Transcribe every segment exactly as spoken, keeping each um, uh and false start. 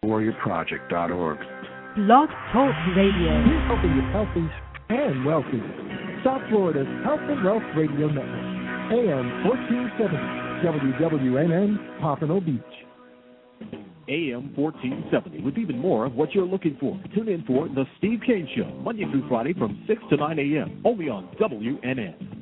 warrior project dot org. Blog Talk Radio. Helping you healthy and wealthy. South Florida's Health and Wealth Radio Network. A M fourteen seventy, W W N N, Pompano Beach. A M fourteen seventy, with even more of what you're looking for. Tune in for The Steve Kane Show, Monday through Friday from six to nine A M, only on W N N.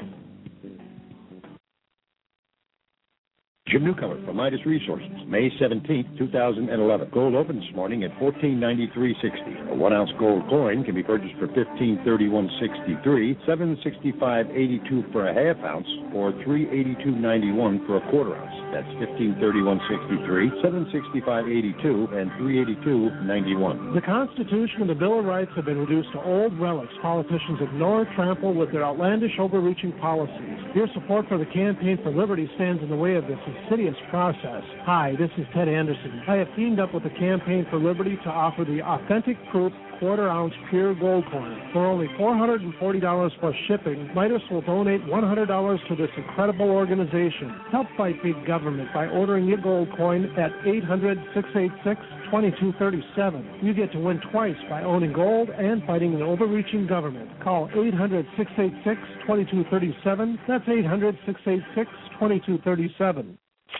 Jim Newcomer from Midas Resources, May seventeenth, two thousand eleven. Gold opened this morning at fourteen ninety-three sixty. A one-ounce gold coin can be purchased for fifteen thirty-one sixty-three, seven sixty-five eighty-two for a half ounce, or three eighty-two ninety-one for a quarter ounce. That's fifteen thirty-one sixty-three, seven sixty-five eighty-two, and three eighty-two ninety-one. The Constitution and the Bill of Rights have been reduced to old relics politicians ignore and trample with their outlandish, overreaching policies. Your support for the Campaign for Liberty stands in the way of this insidious process. Hi, this is Ted Anderson. I have teamed up with the Campaign for Liberty to offer the authentic proof quarter-ounce pure gold coin. For only four hundred forty dollars plus shipping, Midas will donate one hundred dollars to this incredible organization. Help fight big government by ordering your gold coin at eight hundred, six eight six, two two three seven. You get to win twice by owning gold and fighting an overreaching government. Call eight hundred, six eight six, two two three seven. That's eight hundred, six eight six, two two three seven.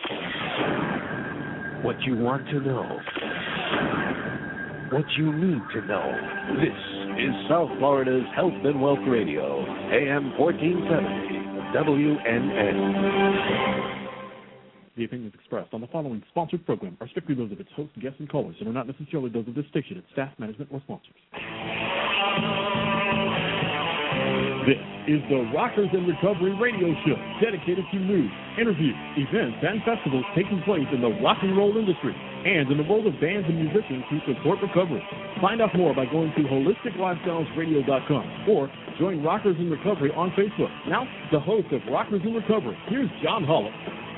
What you want to know. What you need to know. This is South Florida's Health and Wealth Radio, A M fourteen seventy, W N N. The opinions expressed on the following sponsored program are strictly those of its hosts, guests, and callers, and are not necessarily those of this station, its staff, management, or sponsors. This is the Rockers in Recovery radio show, dedicated to news, interviews, events, and festivals taking place in the rock and roll industry and in the world of bands and musicians who support recovery. Find out more by going to holistic lifestyles radio dot com or join Rockers in Recovery on Facebook. Now, the host of Rockers in Recovery, here's John Hollis.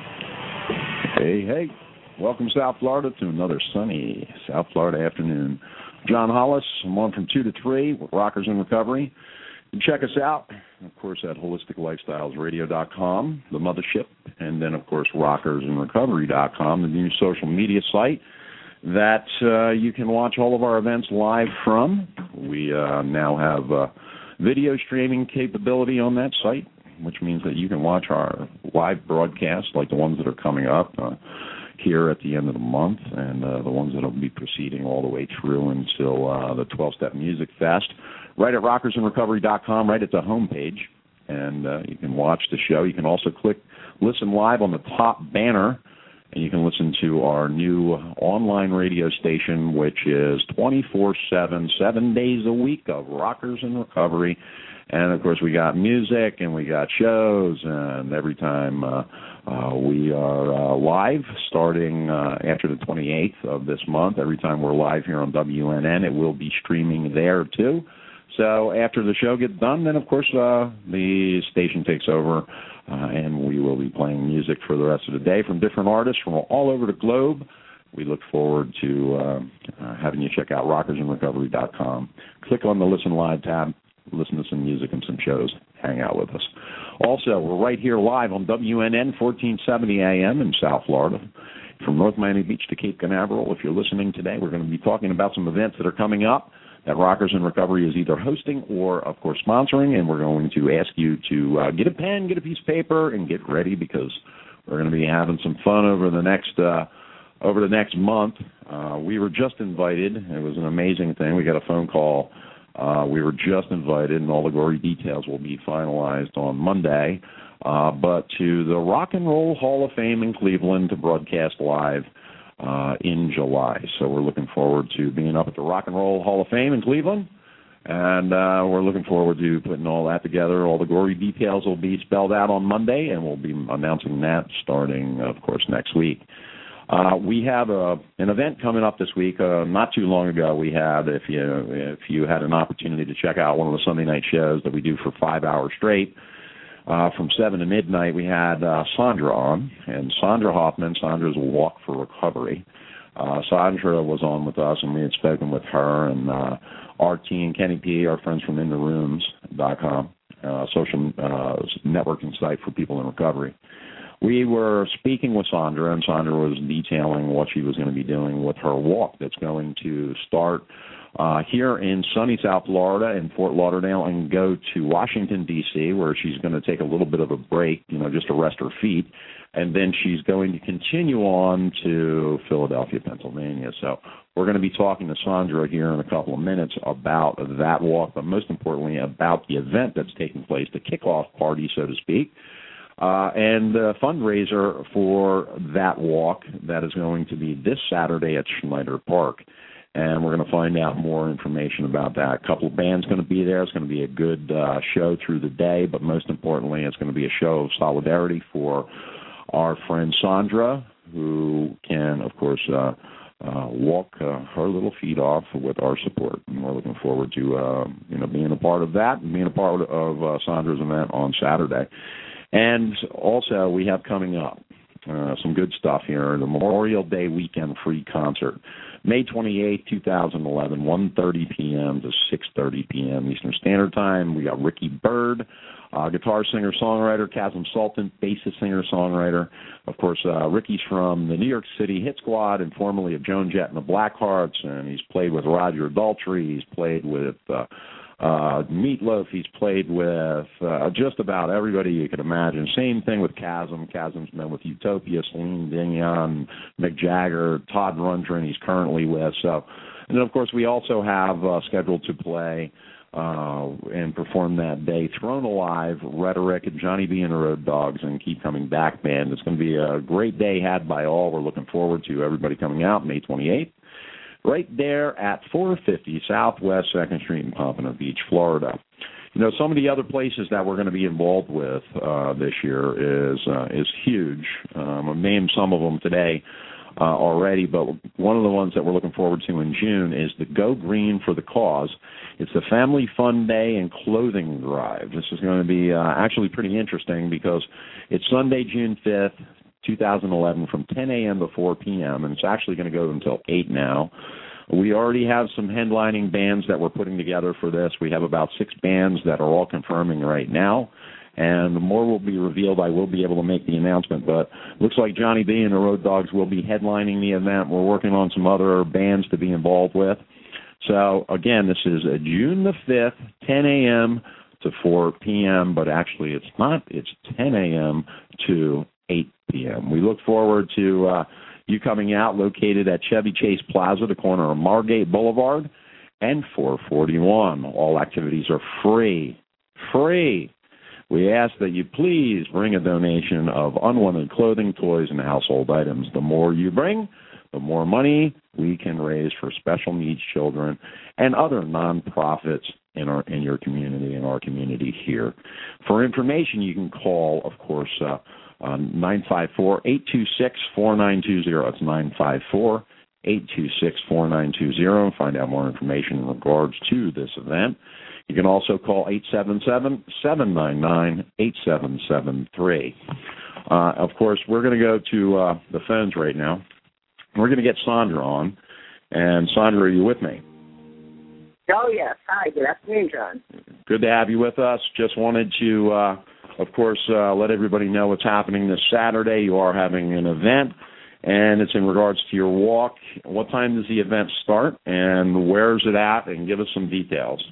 Hey, hey. Welcome, South Florida, to another sunny South Florida afternoon. John Hollis, I'm on from two to three with Rockers in Recovery. You can check us out, of course, at holistic lifestyles radio dot com, the mothership, and then, of course, rockers in recovery dot com, the new social media site that uh, you can watch all of our events live from. We uh, now have uh, video streaming capability on that site, which means that you can watch our live broadcasts, like the ones that are coming up uh, here at the end of the month, and uh, the ones that will be proceeding all the way through until uh, the twelve-Step Music Fest, right at rockers in recovery dot com, right at the homepage, and uh, you can watch the show. You can also click listen live on the top banner, and you can listen to our new online radio station, which is twenty-four seven, seven days a week of Rockers in Recovery. And, of course, we got music and we got shows, and every time uh, uh, we are uh, live, starting uh, after the twenty-eighth of this month, every time we're live here on W N N, it will be streaming there, too. So after the show gets done, then, of course, uh, the station takes over, uh, and we will be playing music for the rest of the day from different artists from all over the globe. We look forward to uh, uh, having you check out rockers in recovery dot com. Click on the Listen Live tab. Listen to some music and some shows. Hang out with us. Also, we're right here live on W N N fourteen seventy A M in South Florida. From North Miami Beach to Cape Canaveral, if you're listening today, we're going to be talking about some events that are coming up that Rockers in Recovery is either hosting or, of course, sponsoring, and we're going to ask you to uh, get a pen, get a piece of paper, and get ready, because we're going to be having some fun over the next uh, over the next month. Uh, we were just invited. It was an amazing thing. We got a phone call. Uh, we were just invited, and all the gory details will be finalized on Monday, uh, but to the Rock and Roll Hall of Fame in Cleveland to broadcast live uh, in July. So we're looking forward to being up at the Rock and Roll Hall of Fame in Cleveland, and uh, we're looking forward to putting all that together. All the gory details will be spelled out on Monday, and we'll be announcing that starting, of course, next week. Uh, we have a, an event coming up this week. Uh, not too long ago, we had, if you if you had an opportunity to check out one of the Sunday night shows that we do for five hours straight, uh, from seven to midnight, we had uh, Sandra on, and Sandra Hoffman. Sandra's Walk for Recovery. Uh, Sandra was on with us, and we had spoken with her and uh, our team, Kenny P., our friends from in the rooms dot com, uh, social uh, networking site for people in recovery. we were speaking with Sandra, and Sandra was detailing what she was going to be doing with her walk that's going to start uh, here in sunny South Florida in Fort Lauderdale and go to Washington, D C, where she's going to take a little bit of a break, you know, just to rest her feet. And then she's going to continue on to Philadelphia, Pennsylvania. So we're going to be talking to Sandra here in a couple of minutes about that walk, but most importantly about the event that's taking place, the kickoff party, so to speak, uh, and the fundraiser for that walk that is going to be this Saturday at Schneider Park. And we're going to find out more information about that. A couple of bands going to be there. It's going to be a good uh, show through the day, but most importantly, it's going to be a show of solidarity for our friend Sandra, who can, of course, uh, uh, walk uh, her little feet off with our support. And we're looking forward to, uh, you know, being a part of that and being a part of uh, Sandra's event on Saturday. And also, we have coming up uh, some good stuff here, the Memorial Day weekend free concert. May twenty-eighth, twenty eleven, one thirty p.m. to six thirty p.m. Eastern Standard Time. We got Ricky Byrd, uh, guitar singer-songwriter, Chasm Sultan, bassist singer-songwriter. Of course, uh, Ricky's from the New York City Hit Squad and formerly of Joan Jett and the Blackhearts, and he's played with Roger Daltrey. He's played with uh, uh, Meatloaf. He's played with uh, just about everybody you could imagine. Same thing with Chasm. Chasm's been with Utopia, Celine Dion, Mick Jagger, Todd Rundgren he's currently with. So, and then, of course, we also have uh, scheduled to play uh, and perform that day Throne Alive, Rhetoric, Johnny B. and the Road Dogs, and Keep Coming Back Band. It's going to be a great day had by all. We're looking forward to everybody coming out May twenty-eighth. Right there at four fifty Southwest second Street in Pompano Beach, Florida. You know, some of the other places that we're going to be involved with uh, this year is uh, is huge. Um, I've named some of them today uh, already, but one of the ones that we're looking forward to in June is the Go Green for the Cause. It's the Family Fun Day and Clothing Drive. This is going to be uh, actually pretty interesting because it's Sunday, June fifth, twenty eleven, from ten a.m. to four p.m., and it's actually going to go until eight now. We already have some headlining bands that we're putting together for this. We have about six bands that are all confirming right now, and more will be revealed. I will be able to make the announcement, but looks like Johnny B. and the Road Dogs will be headlining the event. We're working on some other bands to be involved with. So, again, this is June the fifth, ten a.m. to four p.m., but actually it's not. It's ten a.m. to eight p.m. We look forward to uh, you coming out, located at Chevy Chase Plaza, the corner of Margate Boulevard and four forty-one. All activities are free. Free. We ask that you please bring a donation of unwanted clothing, toys, and household items. The more you bring, the more money we can raise for special needs children and other nonprofits in our in your community, in our community here. For information, you can call, of course, uh, uh, nine five four, eight two six, four nine two zero. It's nine five four, eight two six, four nine two zero and find out more information in regards to this event. You can also call eight seven seven, seven nine nine, eight seven seven three. Uh, of course, we're going to go to uh, the phones right now. We're going to get Sandra on. And, Sandra, are you with me? Oh, yes. Hi. Good afternoon, John. Good to have you with us. Just wanted to, uh, of course, uh, let everybody know what's happening this Saturday. You are having an event, and it's in regards to your walk. What time does the event start, and where is it at? And give us some details.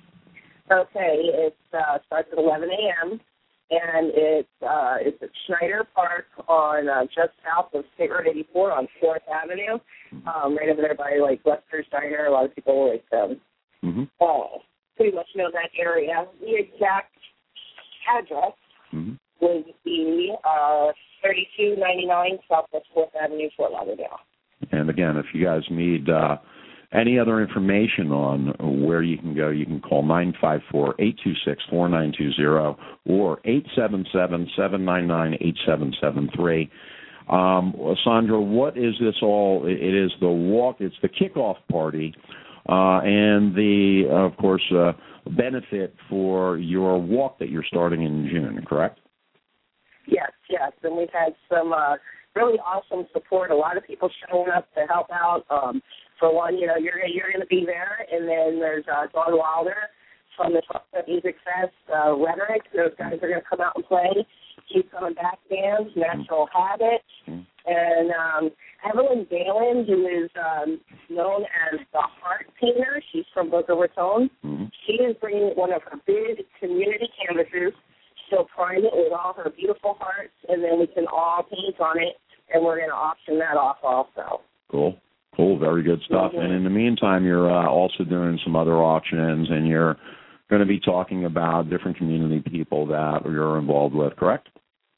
Okay. It uh, starts at eleven a.m., and it's uh, it's at Schneider Park on uh, just south of State Road eighty-four on fourth Avenue, um, right over there by like Lester's Diner. A lot of people like um, mm-hmm. uh, pretty much know that area. The exact address mm-hmm. would be uh, thirty-two ninety-nine Southwest fourth Avenue, Fort Lauderdale. And again, if you guys need uh, any other information on where you can go, you can call nine five four, eight two six, four nine two zero or eight seven seven, seven nine nine, eight seven seven three. Um, Sandra, what is this all? It is the walk, it's the kickoff party, uh, and the, of course, uh, benefit for your walk that you're starting in June, correct? Yes, yes, and we've had some uh, really awesome support, a lot of people showing up to help out. Um, For one, you know, you're you're going to be there, and then there's uh, Dawn Wilder from the twelve Step Music Fest, uh, Rhetoric. Those guys are going to come out and play. Keep Coming Back bands, Natural Habits, and um, Evelyn Galen, who is um, known as the Heart Painter. She's from Boca Raton. Mm-hmm. She is bringing one of her big community canvases. She'll prime it with all her beautiful hearts, and then we can all paint on it, and we're going to auction that off also. Cool. Cool. Very good stuff. Mm-hmm. And in the meantime, you're uh, also doing some other auctions, and you're going to be talking about different community people that you're involved with, correct?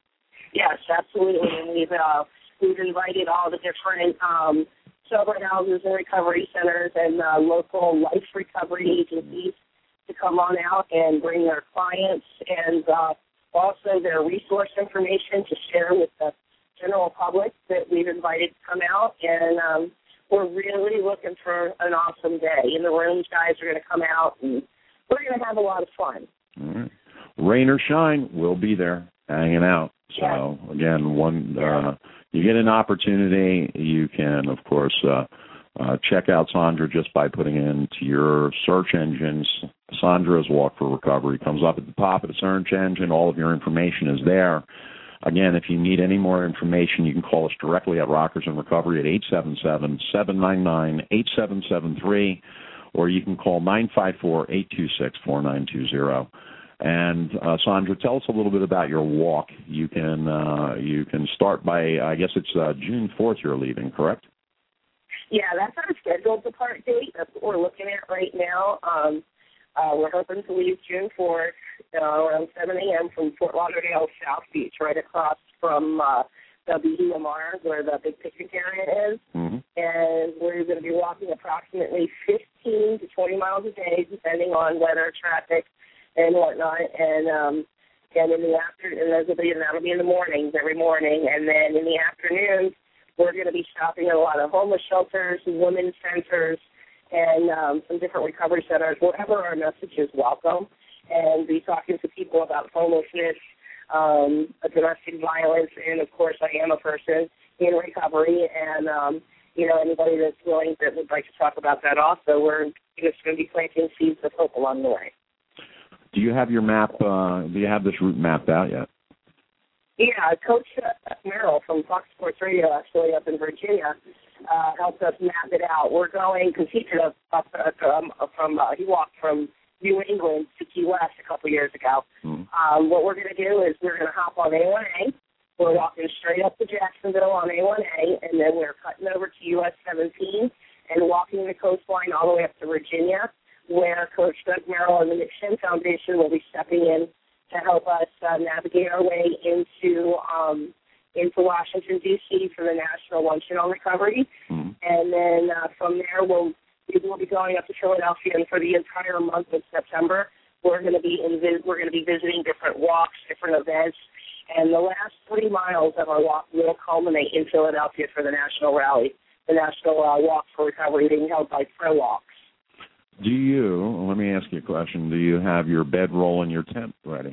Yes, absolutely. And we've uh, we've invited all the different um, sober houses and recovery centers and uh, local life recovery agencies to come on out and bring their clients and uh, also their resource information to share with the general public that we've invited to come out. And um, we're really looking for an awesome day. In the rooms, guys are going to come out, and we're going to have a lot of fun. All right. Rain or shine, we'll be there hanging out. So, yeah. again, one uh, you get an opportunity, you can, of course, uh, uh, check out Sandra just by putting into your search engines. Sandra's Walk for Recovery comes up at the top of the search engine. All of your information is there. Again, if you need any more information, you can call us directly at Rockers in Recovery at eight seven seven, seven nine nine, eight seven seven three, or you can call nine five four, eight two six, four nine two zero. And uh, Sandra, tell us a little bit about your walk. You can uh, you can start by, I guess it's uh, June fourth you're leaving, correct? Yeah, that's our scheduled depart date. That's what we're looking at right now. Um, uh, we're hoping to leave June fourth uh, around seven a.m. from Fort Lauderdale, South Beach, right across from uh, W D M R, where the big picnic area is. Mm-hmm. And we're going to be walking approximately fifteen to twenty miles a day, depending on weather, traffic, and whatnot. And um, and in the afternoon, that'll be, that'll be in the mornings, every morning. And then in the afternoons, we're going to be stopping at a lot of homeless shelters, women's centers, and um, some different recovery centers, wherever our message is welcome, and be talking to people about homelessness, um, domestic violence, and, of course, I am a person in recovery, and, um, you know, anybody that's willing that would like to talk about that also, we're just going to be planting seeds of hope along the way. Do you have your map, uh, do you have this route mapped out yet? Yeah, Coach Merrill from Fox Sports Radio, actually, up in Virginia, uh, helped us map it out. We're going, because he did a, up, um, from, uh, he walked from New England to Key West a couple years ago. Mm. Um, what we're going to do is we're going to hop on A one A. We're walking straight up to Jacksonville on A one A, and then we're cutting over to U S seventeen and walking the coastline all the way up to Virginia, where Coach Doug Merrill and the McShin Foundation will be stepping in to help us uh, navigate our way into um, into Washington, D C for the National Luncheon on Recovery. Mm-hmm. And then uh, from there, we'll, we will be going up to Philadelphia, and for the entire month of September, we're going to be in, we're going to be visiting different walks, different events, and the last three miles of our walk will culminate in Philadelphia for the National Rally, the National uh, Walk for Recovery, being held by Pro Walks. Do you, let me ask you a question, do you have your bedroll and your tent ready?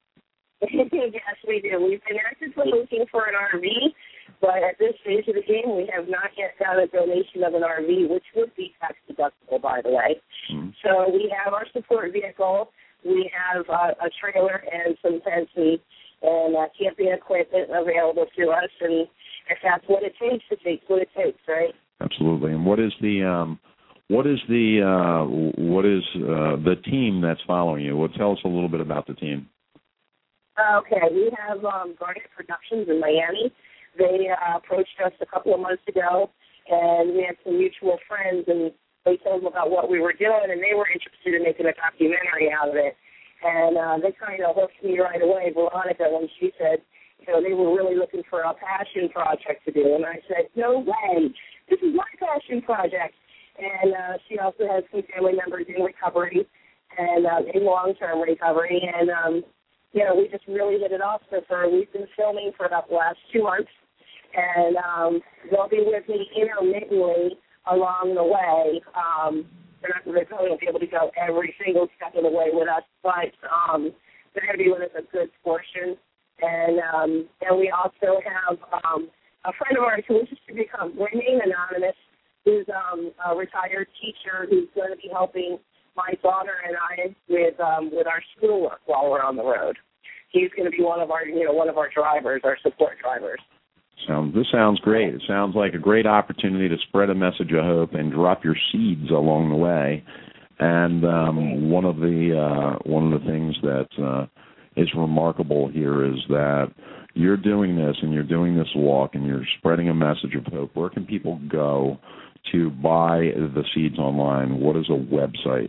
Yes, we do. We've been actively looking for an R V, but at this stage of the game, we have not yet got a donation of an R V, which would be tax deductible, by the way. Mm-hmm. So we have our support vehicle, we have uh, a trailer and some tents and, and uh, camping equipment available to us, and if that's what it takes, it takes what it takes, right? Absolutely. And what is the um, what is the uh, what is uh, the team that's following you? Well, tell us a little bit about the team. Okay, we have um, Garnet Productions in Miami. They uh, approached us a couple of months ago, and we had some mutual friends, and they told them about what we were doing, and they were interested in making a documentary out of it. And uh, they kind of hooked me right away, Veronica, when she said, you know, they were really looking for a passion project to do. And I said, no way, this is my passion project. And uh, she also has some family members in recovery and uh, in long-term recovery, and um, you know, we just really hit it off with her. We've been filming for about the last two months, and um, they'll be with me intermittently along the way. Um, they're not they probably won't be able to go every single step of the way with us, but um, they're going to be with us a good portion. And um, and we also have um, a friend of ours who wishes to become remain anonymous, who's um, a retired teacher who's going to be helping my daughter and I with um, with our schoolwork while we're on the road. he's going to be one of our, you know, one of our drivers, our support drivers. Sounds this sounds great. It sounds like a great opportunity to spread a message of hope and drop your seeds along the way. And um, one of the uh, one of the things that uh, is remarkable here is that you're doing this and you're doing this walk and you're spreading a message of hope. Where can people go to buy the seeds online? What is a website?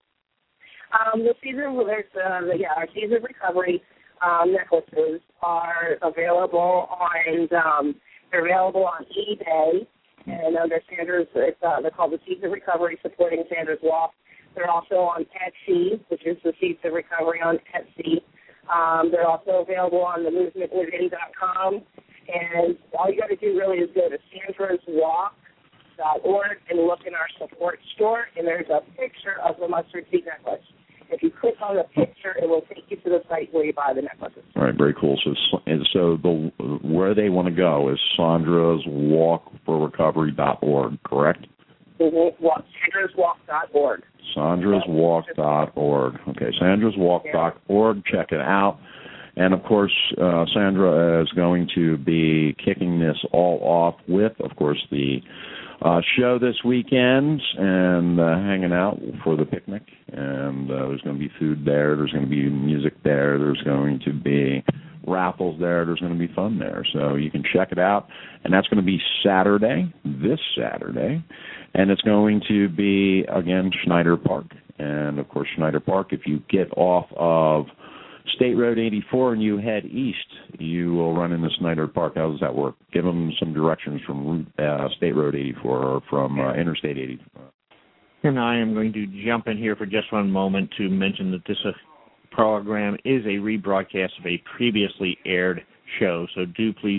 Um, the season, there's uh, the, yeah, our Seeds of Recovery um, necklaces are available on um, they're available on eBay and under Sandra's. It's, uh, they're called the Seeds of Recovery, supporting Sandra's walk. They're also on Etsy, which is the Seeds of Recovery on Etsy. Um, they're also available on the movement within dot com. And all you got to do really is go to sandra's walk dot org and look in our support store, and there's a picture of the mustard seed necklace. If you click on the picture, it will take you to the site where you buy the necklaces. All right, very cool. So, so the where they want to go is sandra's walk for recovery dot org, correct? Mm-hmm. sandra's walk dot org. sandra's walk dot org. Okay, sandra's walk dot org. Check it out. And, of course, uh, Sandra is going to be kicking this all off with, of course, the uh, show this weekend and uh, hanging out for the picnic. And uh, there's going to be food there. There's going to be music there. There's going to be raffles there. There's going to be fun there. So you can check it out. And that's going to be Saturday, this Saturday. And it's going to be, again, Schneider Park. And, of course, Schneider Park, if you get off of State Road eighty-four and you head east, you will run into Schneider Park. How does that work? Give them some directions from uh, State Road eighty-four or from uh, Interstate eighty-four. And I am going to jump in here for just one moment to mention that this uh, program is a rebroadcast of a previously aired show, so do please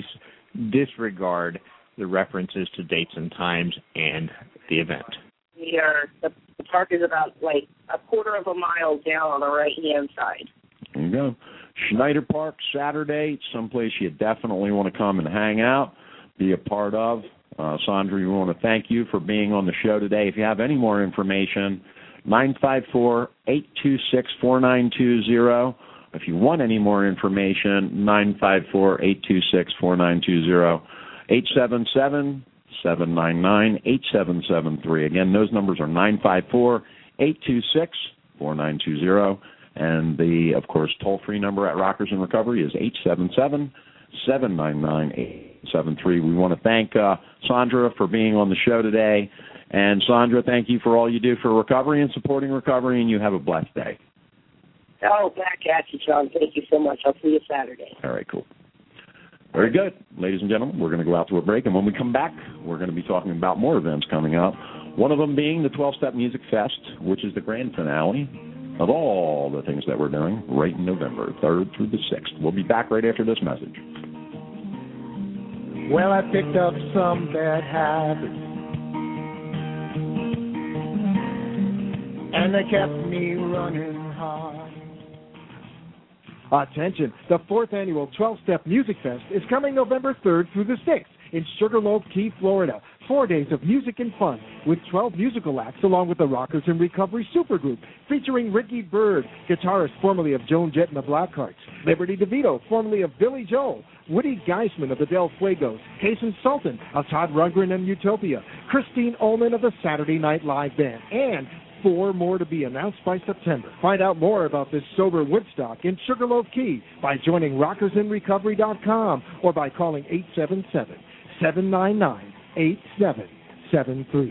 disregard the references to dates and times and the event. We are, the, the park is about like a quarter of a mile down on the right-hand side. There you go. Schneider Park, Saturday, someplace you definitely want to come and hang out, be a part of. Uh, Sandra, we want to thank you for being on the show today. If you have any more information, nine five four, eight two six, four nine two zero. If you want any more information, nine five four, eight two six, four nine two zero. eight seven seven, seven nine nine, eight seven seven three. Again, those numbers are nine five four, eight two six, four nine two zero. And the, of course, toll-free number at Rockers in Recovery is eight seven seven, seven nine nine, eight seven three. We want to thank uh, Sandra for being on the show today. And, Sandra, thank you for all you do for recovery and supporting recovery, and you have a blessed day. Oh, back at you, John. Thank you so much. I'll see you Saturday. All right, cool. Very good. Ladies and gentlemen, we're going to go out to a break, and when we come back, we're going to be talking about more events coming up, one of them being the twelve-Step Music Fest, which is the grand finale of all the things that we're doing right in November, third through the sixth. We'll be back right after this message. Well, I picked up some bad habits, and they kept me running hard. Attention, the fourth annual twelve-Step Music Fest is coming November third through the sixth in Sugarloaf Key, Florida. Four days of music and fun with twelve musical acts along with the Rockers in Recovery Supergroup featuring Ricky Byrd, guitarist formerly of Joan Jett and the Blackhearts, Liberty DeVito, formerly of Billy Joel, Woody Geisman of the Del Fuegos, Hazen Sultan of Todd Rundgren and Utopia, Christine Ullman of the Saturday Night Live Band, and four more to be announced by September. Find out more about this sober Woodstock in Sugarloaf Key by joining rockers in recovery dot com or by calling eight seven seven, seven nine nine, eight seven seven three.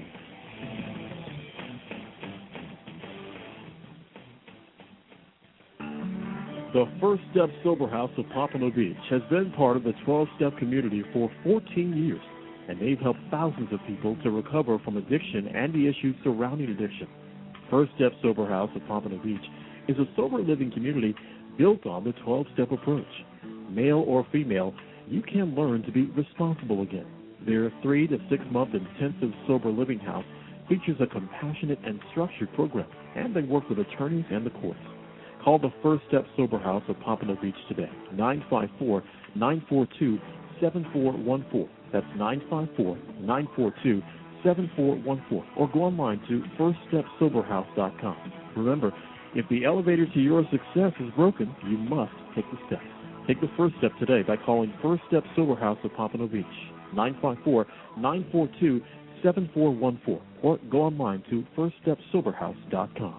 The First Step Sober House of Pompano Beach has been part of the twelve-Step community for fourteen years, and they've helped thousands of people to recover from addiction and the issues surrounding addiction. First Step Sober House of Pompano Beach is a sober living community built on the twelve-step approach. Male or female, you can learn to be responsible again. Their three to six month intensive sober living house features a compassionate and structured program, and they work with attorneys and the courts. Call the First Step Sober House of Pompano Beach today, nine five four, nine four two, seven four one four. That's nine five four, nine four two, seven four one four. Or go online to first step sober house dot com. Remember, If the elevator to your success is broken, you must take the steps. Take the first step today by calling First Step Sober House of Pompano Beach, nine five four, nine four two, seven four one four, or go online to first step sober house dot com.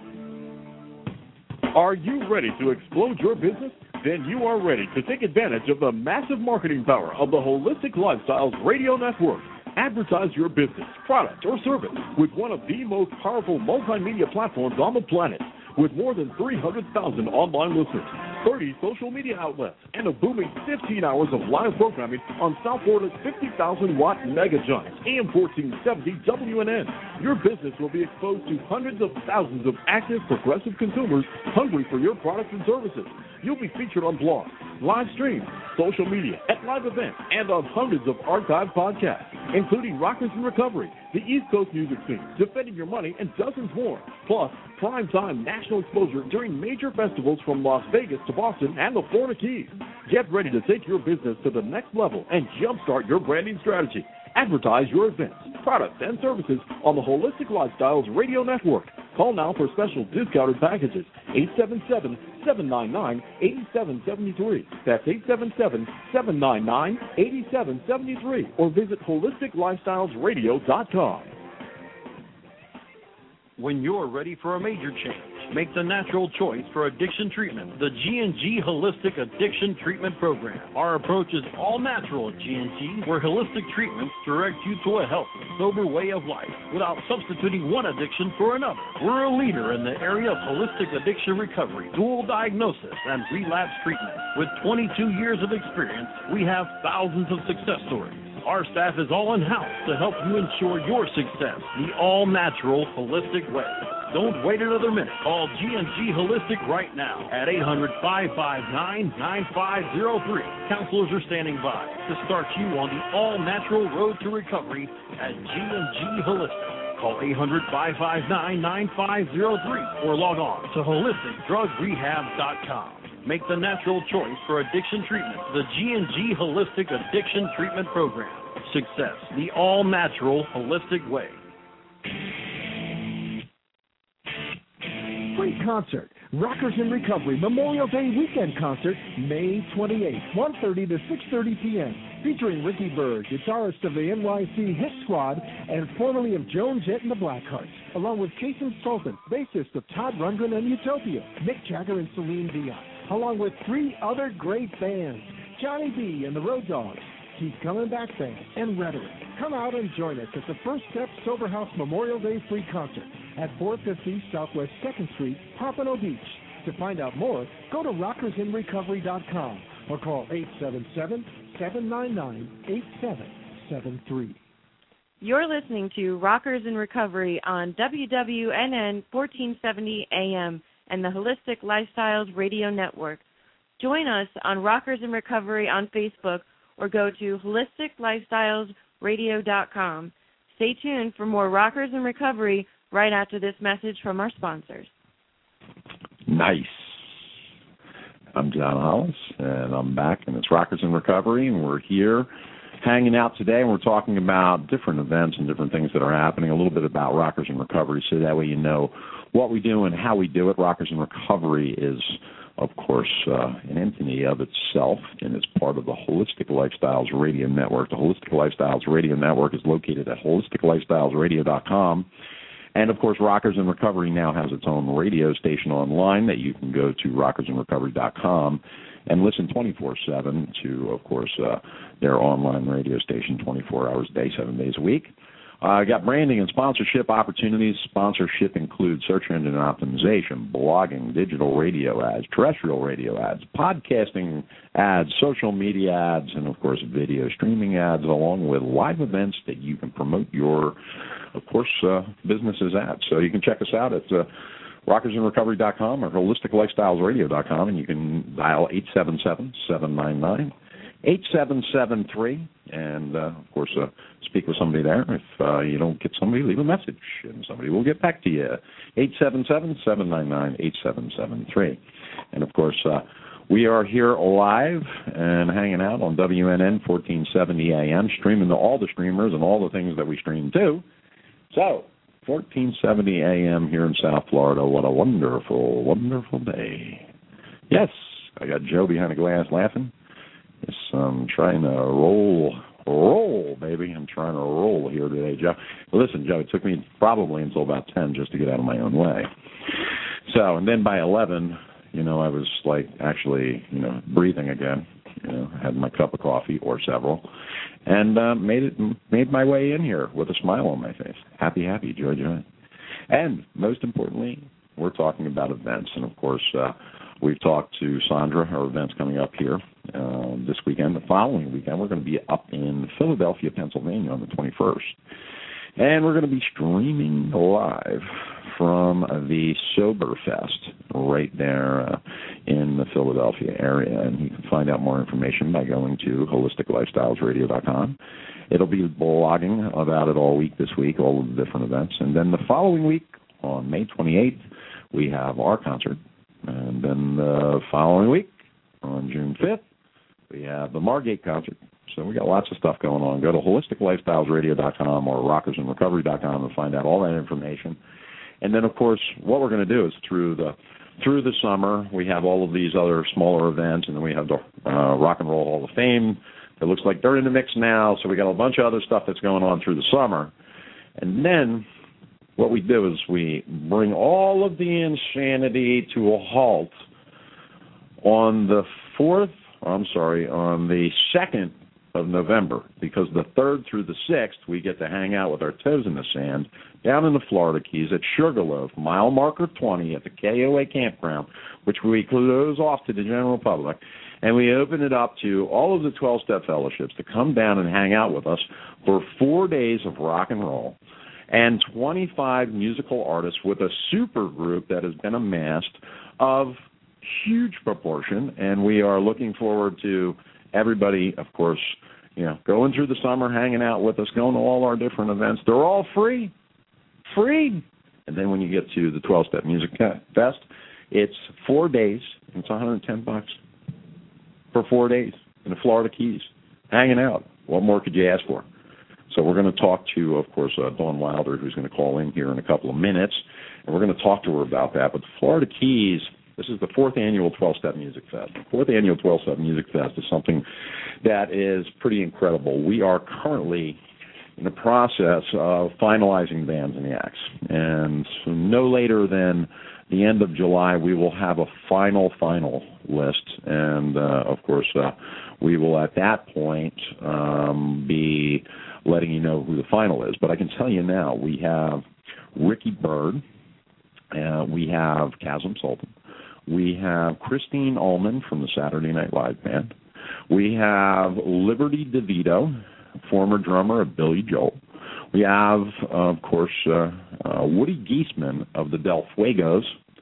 Are you ready to explode your business? Then you are ready to take advantage of the massive marketing power of the Holistic Lifestyles Radio Network. Advertise your business, product, or service with one of the most powerful multimedia platforms on the planet. With more than three hundred thousand online listeners, thirty social media outlets, and a booming fifteen hours of live programming on South Florida's fifty thousand watt mega giant, A M fourteen seventy W N N. Your business will be exposed to hundreds of thousands of active, progressive consumers hungry for your products and services. You'll be featured on blogs, live streams, social media, at live events, and on hundreds of archived podcasts, including Rockers in Recovery, the East Coast music scene, Defending Your Money, and dozens more. Plus, prime-time national exposure during major festivals from Las Vegas to Boston and the Florida Keys. Get ready to take your business to the next level and jumpstart your branding strategy. Advertise your events, products, and services on the Holistic Lifestyles Radio Network. Call now for special discounted packages, eight seven seven, seven nine nine, eight seven seven three. That's eight seven seven, seven nine nine, eight seven seven three. Or visit holistic lifestyles radio dot com. When you're ready for a major change, make the natural choice for addiction treatment, the G and G Holistic Addiction Treatment Program. Our approach is all natural at G and G, where holistic treatments direct you to a healthy, sober way of life without substituting one addiction for another. We're a leader in the area of holistic addiction recovery, dual diagnosis, and relapse treatment. With twenty-two years of experience, we have thousands of success stories. Our staff is all in-house to help you ensure your success the all-natural, holistic way. Don't wait another minute. Call G and G Holistic right now at eight hundred, five five nine, nine five zero three. Counselors are standing by to start you on the all-natural road to recovery at G and G Holistic. Call eight hundred, five five nine, nine five zero three or log on to holistic drug rehab dot com. Make the natural choice for addiction treatment, the G and G Holistic Addiction Treatment Program. Success, the all-natural, holistic way. Free concert. Rockers in Recovery Memorial Day Weekend Concert, May twenty-eighth, one thirty to six thirty p.m. Featuring Ricky Byrd, guitarist of the N Y C Hit Squad and formerly of Joan Jett and the Blackhearts, along with Jason Stolten, bassist of Todd Rundgren and Utopia, Mick Jagger and Celine Dion, along with three other great bands, Johnny B and the Road Dogs, Keep Coming Back Band, and Rhetoric. Come out and join us at the First Step Sober House Memorial Day Free Concert at four fifty Southwest second Street, Pompano Beach. To find out more, go to rockers in recovery dot com or call eight seven seven, seven nine nine, eight seven seven three. You're listening to Rockers in Recovery on W W N N fourteen seventy A M and the Holistic Lifestyles Radio Network. Join us on Rockers in Recovery on Facebook or go to holistic lifestyles radio dot com. Stay tuned for more Rockers in Recovery right after this message from our sponsors. Nice. I'm John Hollis, and I'm back, and it's Rockers in Recovery, and we're here hanging out today, and we're talking about different events and different things that are happening, a little bit about Rockers in Recovery, so that way you know what we do and how we do it. Rockers in Recovery is, of course, uh, an entity of itself, and it's part of the Holistic Lifestyles Radio Network. The Holistic Lifestyles Radio Network is located at holistic lifestyles radio dot com. And, of course, Rockers in Recovery now has its own radio station online that you can go to rockers in recovery dot com and listen twenty-four seven to, of course, uh, their online radio station twenty-four hours a day, seven days a week. Uh, got branding and sponsorship opportunities. Sponsorship includes search engine optimization, blogging, digital radio ads, terrestrial radio ads, podcasting ads, social media ads, and, of course, video streaming ads, along with live events that you can promote your, of course, uh, businesses at. So you can check us out at uh, rockers in recovery dot com or holistic lifestyles radio dot com, and you can dial eight seven seven, seven nine nine, eight seven seven three, and, uh, of course, uh, speak with somebody there. If uh, you don't get somebody, leave a message, and somebody will get back to you. eight seven seven, seven nine nine, eight seven seven three. And, of course, uh, we are here live and hanging out on W N N fourteen seventy A M, streaming to all the streamers and all the things that we stream to. So, fourteen seventy A M here in South Florida. What a wonderful, wonderful day. Yes, I got Joe behind the glass laughing. Yes, I'm trying to roll, roll, baby. I'm trying to roll here today, Joe. Listen, Joe, it took me probably until about ten just to get out of my own way. So, and then by eleven, you know, I was like actually, you know, breathing again. You know, had my cup of coffee or several, and uh, made it made my way in here with a smile on my face. Happy, happy, joy, joy. And most importantly, we're talking about events, and of course, uh, we've talked to Sandra. Her events coming up here uh, this weekend. The following weekend, we're going to be up in Philadelphia, Pennsylvania, on the twenty-first, and we're going to be streaming live from the Soberfest right there uh, in the Philadelphia area. And you can find out more information by going to holistic lifestyles radio dot com. It'll be blogging about it all week this week, all of the different events. And then the following week, on May twenty-eighth, we have our concert. And then the following week, on June fifth, we have the Margate concert. So we got lots of stuff going on. Go to holistic lifestyles radio dot com or rockers in recovery dot com and find out all that information. And then, of course, what we're going to do is through the through the summer, we have all of these other smaller events, and then we have the uh, Rock and Roll Hall of Fame. It looks like they're in the mix now, so we got a bunch of other stuff that's going on through the summer. And then what we do is we bring all of the insanity to a halt on the fourth, I'm sorry, on the second of November, because the third through the sixth, we get to hang out with our toes in the sand down in the Florida Keys at Sugarloaf, mile marker twenty at the K O A campground, which we close off to the general public, and we open it up to all of the twelve-step fellowships to come down and hang out with us for four days of rock and roll and twenty-five musical artists with a super group that has been amassed of huge proportion, and we are looking forward to everybody, of course, you know, going through the summer, hanging out with us, going to all our different events. They're all free. Free. And then when you get to the twelve-Step Music Fest, it's four days, and it's one hundred ten bucks for four days in the Florida Keys, hanging out. What more could you ask for? So we're going to talk to, of course, uh, Dawn Wilder, who's going to call in here in a couple of minutes, and we're going to talk to her about that. But the Florida Keys, this is the fourth annual twelve-Step Music Fest. The fourth annual twelve-Step Music Fest is something that is pretty incredible. We are currently in the process of finalizing bands and acts, and so no later than the end of July, we will have a final, final list, and, uh, of course, uh, we will at that point um, be letting you know who the final is. But I can tell you now, we have Ricky Byrd, uh, we have Chasm Sultan, we have Christine Ullman from the Saturday Night Live Band. We have Liberty DeVito, former drummer of Billy Joel. We have, uh, of course, uh, uh, Woody Geisman of the Del Fuegos.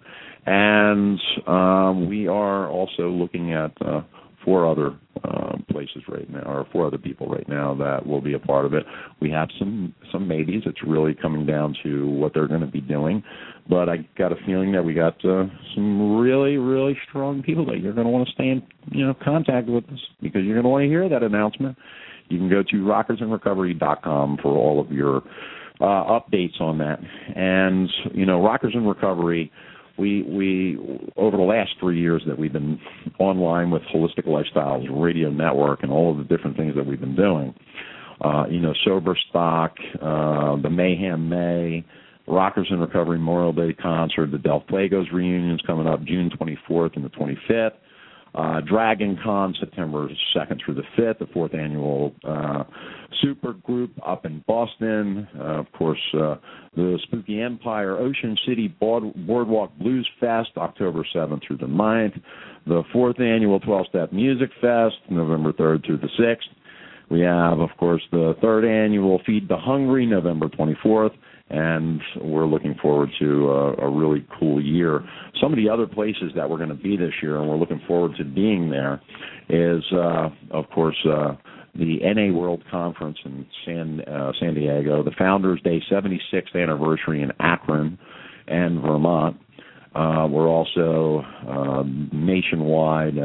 And um, we are also looking at uh, four other uh, places right now, or four other people right now that will be a part of it. We have some, some maybes. It's really coming down to what they're going to be doing. But I got a feeling that we got uh, some really, really strong people that you're going to want to stay in, you know, contact with us, because you're going to want to hear that announcement. You can go to rockers in recovery dot com for all of your uh, updates on that. And, you know, Rockers in Recovery, we, we over the last three years that we've been online with Holistic Lifestyles Radio Network and all of the different things that we've been doing, uh, you know, Sober Stock, uh, the Mayhem May, Rockers in Recovery Memorial Day concert, the Del Fuegos reunions coming up June twenty-fourth and the twenty-fifth, uh, Dragon Con September second through the fifth, the fourth annual uh, super group up in Boston, uh, of course, uh, the Spooky Empire Ocean City Board- Boardwalk Blues Fest October seventh through the ninth, the fourth annual twelve-Step Music Fest November third through the sixth. We have, of course, the third annual Feed the Hungry November twenty-fourth, and we're looking forward to a, a really cool year. Some of the other places that we're going to be this year, and we're looking forward to being there, is, uh, of course, uh, the N A World Conference in San, uh, San Diego, the Founders Day seventy-sixth anniversary in Akron and Vermont. Uh, we're also uh, nationwide uh,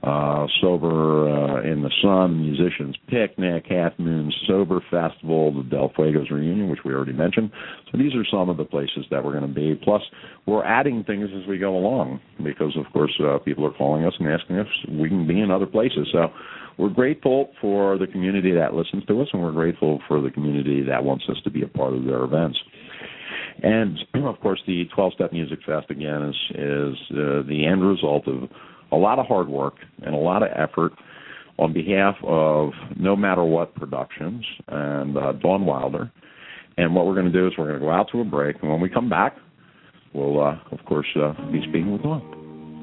uh, Sober uh, in the Sun, Musicians Picnic, Half Moon Sober Festival, the Del Fuegos Reunion, which we already mentioned. So these are some of the places that we're going to be. Plus, we're adding things as we go along because, of course, uh, people are calling us and asking us if we can be in other places. So we're grateful for the community that listens to us, and we're grateful for the community that wants us to be a part of their events. And, of course, the twelve-Step Music Fest, again, is, is uh, the end result of a lot of hard work and a lot of effort on behalf of No Matter What Productions and uh, Dawn Wilder. And what we're going to do is we're going to go out to a break, and when we come back, we'll, uh, of course, uh, be speaking with Dawn.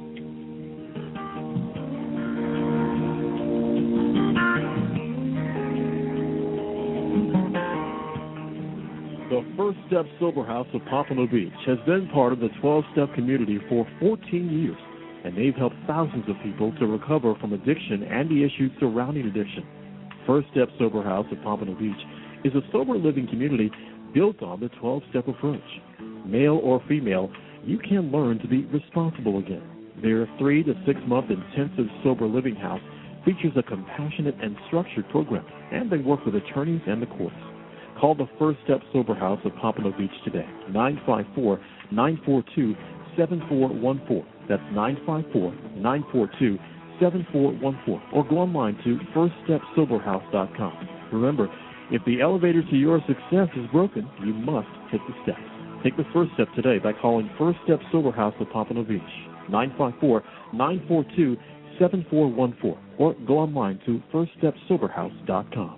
The First Step Sober House of Pompano Beach has been part of the twelve-Step community for fourteen years, and they've helped thousands of people to recover from addiction and the issues surrounding addiction. First Step Sober House of Pompano Beach is a sober living community built on the twelve-step approach. Male or female, you can learn to be responsible again. Their three to six-month intensive sober living house features a compassionate and structured program, and they work with attorneys and the courts. Call the First Step Sober House of Pompano Beach today, nine five four, nine four two, seven four one four. That's nine five four, nine four two, seven four one four. Or go online to first step sober house dot com. Remember, if the elevator to your success is broken, you must hit the steps. Take the first step today by calling First Step Sober House of Pompano Beach, nine five four, nine four two, seven four one four. Or go online to first step sober house dot com.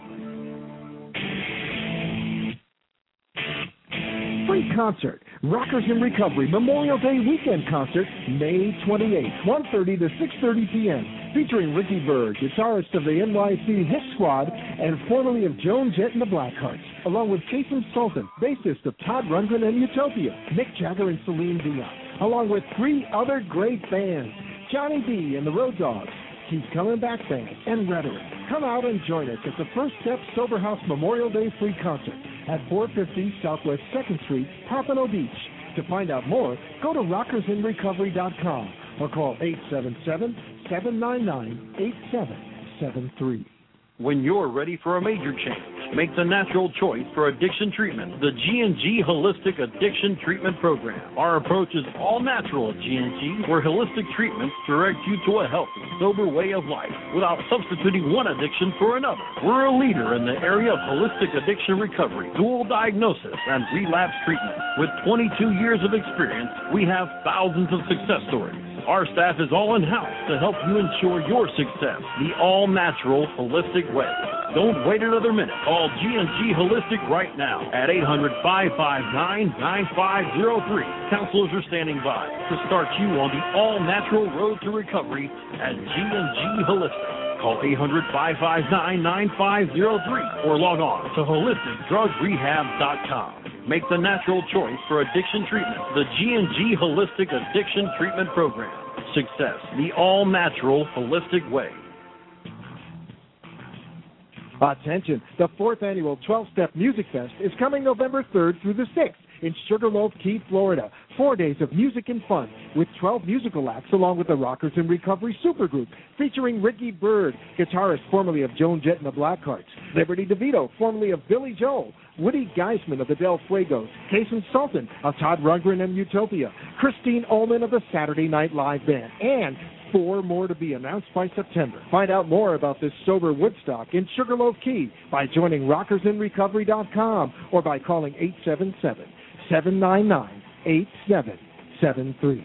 Free concert, Rockers in Recovery Memorial Day Weekend Concert, May twenty-eighth, one thirty to six thirty p.m., featuring Ricky Byrd, guitarist of the N Y C Hit Squad and formerly of Joan Jett and the Blackhearts, along with Jason Sultan, bassist of Todd Rundgren and Utopia, Mick Jagger and Celine Dion, along with three other great bands, Johnny B and the Road Dogs, Keep Coming Back Band, and Rhetoric. Come out and join us at the First Step Sober House Memorial Day Free Concert at four fifty Southwest second Street, Pompano Beach. To find out more, go to rockers in recovery dot com or call eight seven seven, seven nine nine, eight seven seven three. When you're ready for a major change, make the natural choice for addiction treatment, the G and G Holistic Addiction Treatment Program. Our approach is all natural at G and G, where holistic treatments direct you to a healthy, sober way of life without substituting one addiction for another. We're a leader in the area of holistic addiction recovery, dual diagnosis, and relapse treatment. With twenty-two years of experience, we have thousands of success stories. Our staff is all in-house to help you ensure your success the all-natural, holistic way. Don't wait another minute. Call G and G Holistic right now at eight hundred, five five nine, nine five zero three. Counselors are standing by to start you on the all-natural road to recovery at G and G Holistic. Call eight hundred, five five nine, nine five zero three or log on to holistic drug rehab dot com. Make the natural choice for addiction treatment, the G and G Holistic Addiction Treatment Program. Success, the all-natural, holistic way. Attention, the fourth annual twelve-Step Music Fest is coming November third through the sixth in Sugarloaf Key, Florida. Four days of music and fun with twelve musical acts along with the Rockers in Recovery Supergroup featuring Ricky Byrd, guitarist formerly of Joan Jett and the Blackhearts, Liberty DeVito, formerly of Billy Joel, Woody Geisman of the Del Fuegos, Jason Sultan of Todd Rundgren and Utopia, Christine Ullman of the Saturday Night Live Band, and four more to be announced by September. Find out more about this sober Woodstock in Sugarloaf Key by joining rockers in recovery dot com or by calling eight seven seven, seven nine nine, eight seven seven three.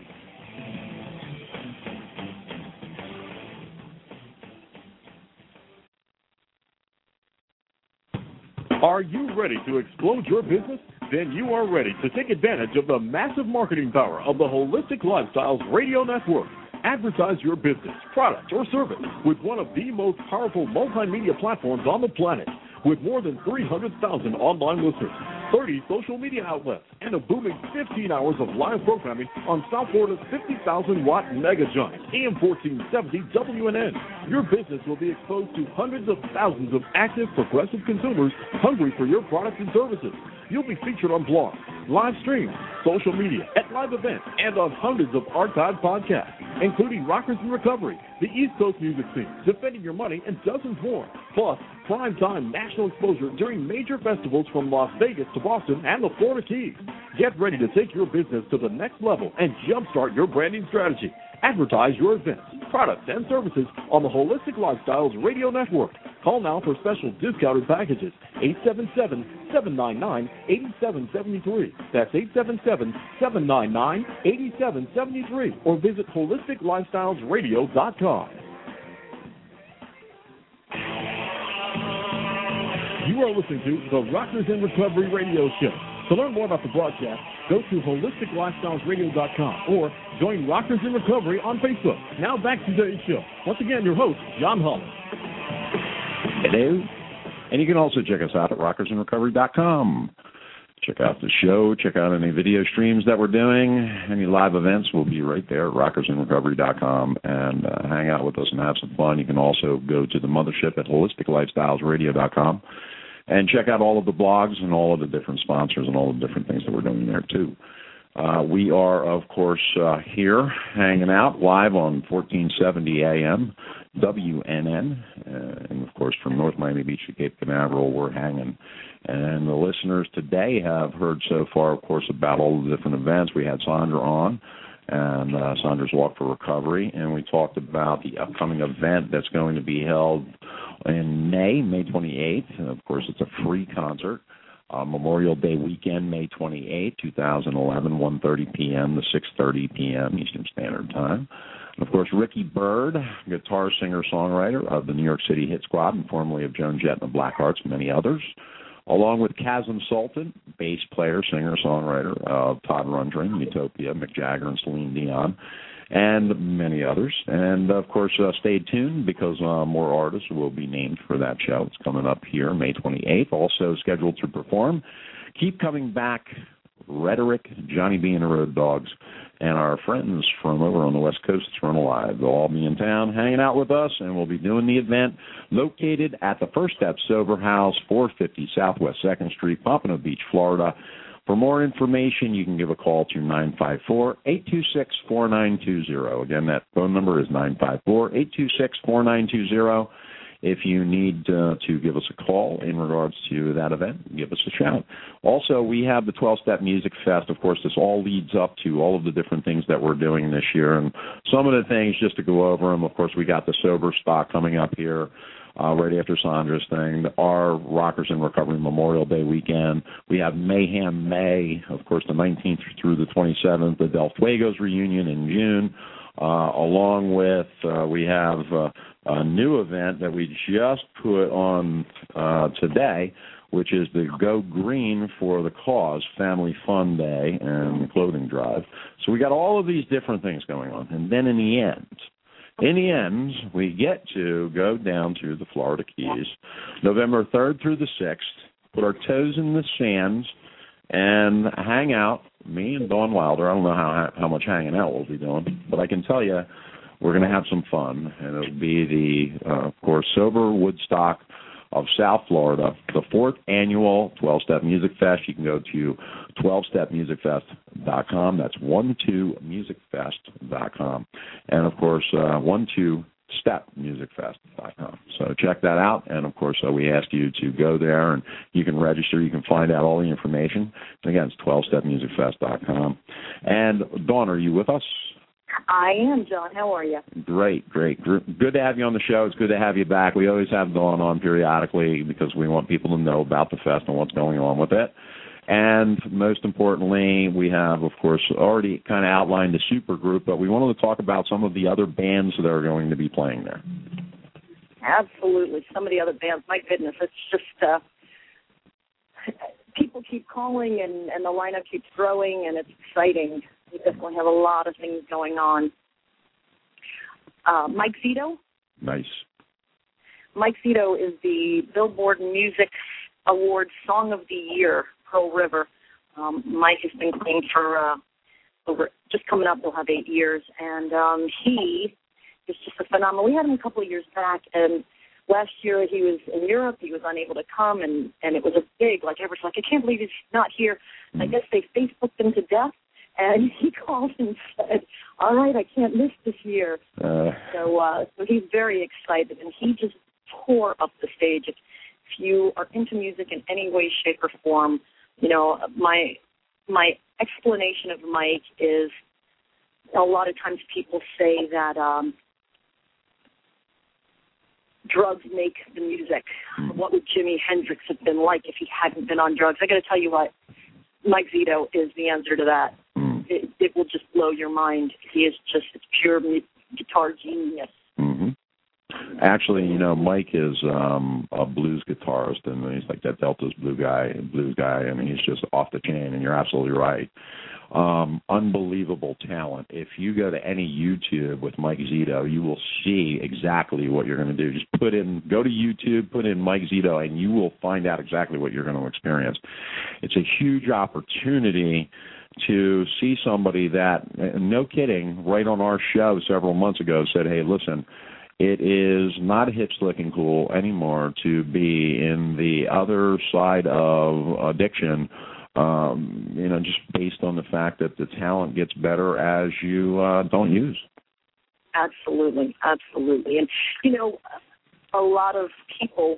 Are you ready to explode your business? Then you are ready to take advantage of the massive marketing power of the Holistic Lifestyles Radio Network. Advertise your business, product, or service with one of the most powerful multimedia platforms on the planet. With more than three hundred thousand online listeners, thirty social media outlets, and a booming fifteen hours of live programming on South Florida's fifty thousand watt mega giant, A M fourteen seventy W N N. Your business will be exposed to hundreds of thousands of active, progressive consumers hungry for your products and services. You'll be featured on blogs, live streams, social media, at live events, and on hundreds of archived podcasts. including Rockers in Recovery, the East Coast music scene, Defending Your Money, and dozens more. Plus, prime-time national exposure during major festivals from Las Vegas to Boston and the Florida Keys. Get ready to take your business to the next level and jumpstart your branding strategy. Advertise your events, products, and services on the Holistic Lifestyles Radio Network. Call now for special discounted packages, eight seven seven, seven nine nine, eight seven seven three. That's eight seven seven, seven nine nine, eight seven seven three. Or visit holistic lifestyles radio dot com. You are listening to the Rockers in Recovery Radio Show. To learn more about the broadcast, go to holistic lifestyles radio dot com or join Rockers in Recovery on Facebook. Now back to today's show. Once again, your host, John Hollis. Hello. And you can also check us out at rockers in recovery dot com. Check out the show. Check out any video streams that we're doing. Any live events will be right there at rockers in recovery dot com. And uh, hang out with us and have some fun. You can also go to the mothership at holistic lifestyles radio dot com. And check out all of the blogs and all of the different sponsors and all the different things that we're doing there, too. Uh, we are, of course, uh, here hanging out live on fourteen seventy A M, W N N. Uh, and, of course, from North Miami Beach to Cape Canaveral, we're hanging. And the listeners today have heard so far, of course, about all the different events. We had Sandra on, and uh, Sandra's Walk for Recovery, and we talked about the upcoming event that's going to be held in May, May twenty-eighth. And of course, it's a free concert. Uh, Memorial Day weekend, May twenty-eighth, two thousand eleven, one thirty p.m. to six thirty p.m. Eastern Standard Time. And of course, Ricky Byrd, guitar singer-songwriter of the New York City Hit Squad and formerly of Joan Jett and the Blackhearts and many others, along with Kazem Sultan, bass player, singer-songwriter of Todd Rundgren, Utopia, Mick Jagger, and Celine Dion, and many others. And, of course, uh, stay tuned because uh, more artists will be named for that show. It's coming up here May twenty-eighth, also scheduled to perform. Keep Coming Back, Rhetoric, Johnny B. and the Road Dogs, and our friends from over on the West Coast, Throne Alive. They'll all be in town hanging out with us, and we'll be doing the event located at the First Step Sober House, four fifty Southwest second Street, Pompano Beach, Florida. For more information, you can give a call to nine five four, eight two six, four nine two zero. Again, that phone number is nine five four, eight two six, four nine two zero. If you need uh, to give us a call in regards to that event, give us a shout. Also, we have the twelve-Step Music Fest. Of course, this all leads up to all of the different things that we're doing this year. And some of the things, just to go over them, of course, we got the Sober Stock coming up here. Uh, right after Sandra's thing, our Rockers in Recovery Memorial Day weekend. We have Mayhem May, of course, the nineteenth through the twenty-seventh, the Del Fuegos reunion in June, uh, along with uh, we have uh, a new event that we just put on uh, today, which is the Go Green for the Cause Family Fun Day and clothing drive. So we got all of these different things going on. And then in the end, In the end, we get to go down to the Florida Keys, November third through the sixth, put our toes in the sands, and hang out, me and Dawn Wilder. I don't know how how much hanging out we'll be doing, but I can tell you we're going to have some fun, and it'll be the, uh, of course, Sober Woodstock of South Florida, the fourth annual twelve-Step Music Fest. You can go to twelve step music fest dot com. That's one two music fest dot com. And, of course, uh, one two step music fest dot com. So check that out. And, of course, uh, we ask you to go there, and you can register. You can find out all the information. And, again, it's twelve step music fest dot com. And, Dawn, are you with us? I am, John. How are you? Great, great. Good to have you on the show. It's good to have you back. We always have Dawn on periodically because we want people to know about the fest and what's going on with it. And most importantly, we have, of course, already kind of outlined the super group, but we wanted to talk about some of the other bands that are going to be playing there. Absolutely. Some of the other bands, my goodness, it's just uh, people keep calling and, and the lineup keeps growing, and it's exciting. We definitely have a lot of things going on. Uh, Mike Zito. Nice. Mike Zito is the Billboard Music Awards Song of the Year, Pearl River. Um, Mike has been clean for uh, over, just coming up, he'll have eight years. And um, he is just a phenomenal. We had him a couple of years back, and last year he was in Europe. He was unable to come, and, and it was a big, like, everyone's like, I can't believe he's not here. Mm-hmm. I guess they Facebooked him to death. And he called and said, all right, I can't miss this year. Uh, so uh, so he's very excited, and he just tore up the stage. If, if you are into music in any way, shape, or form, you know, my my explanation of Mike is a lot of times people say that um, drugs make the music. What would Jimi Hendrix have been like if he hadn't been on drugs? I got to tell you what, Mike Zito is the answer to that. mm. It, it will just blow your mind. He is just it's pure guitar genius. Mm-hmm. Actually, you know, Mike is um, a blues guitarist, and he's like that Delta's blue guy, blues guy. I mean, he's just off the chain, and you're absolutely right. Um, unbelievable talent. If you go to any YouTube with Mike Zito, you will see exactly what you're going to do. Just put in, go to YouTube, put in Mike Zito, and you will find out exactly what you're going to experience. It's a huge opportunity to see somebody that, no kidding, right on our show several months ago said, hey, listen, it is not hip-slicking cool anymore to be in the other side of addiction, um, you know, just based on the fact that the talent gets better as you uh, don't use. Absolutely, absolutely. And, you know, a lot of people,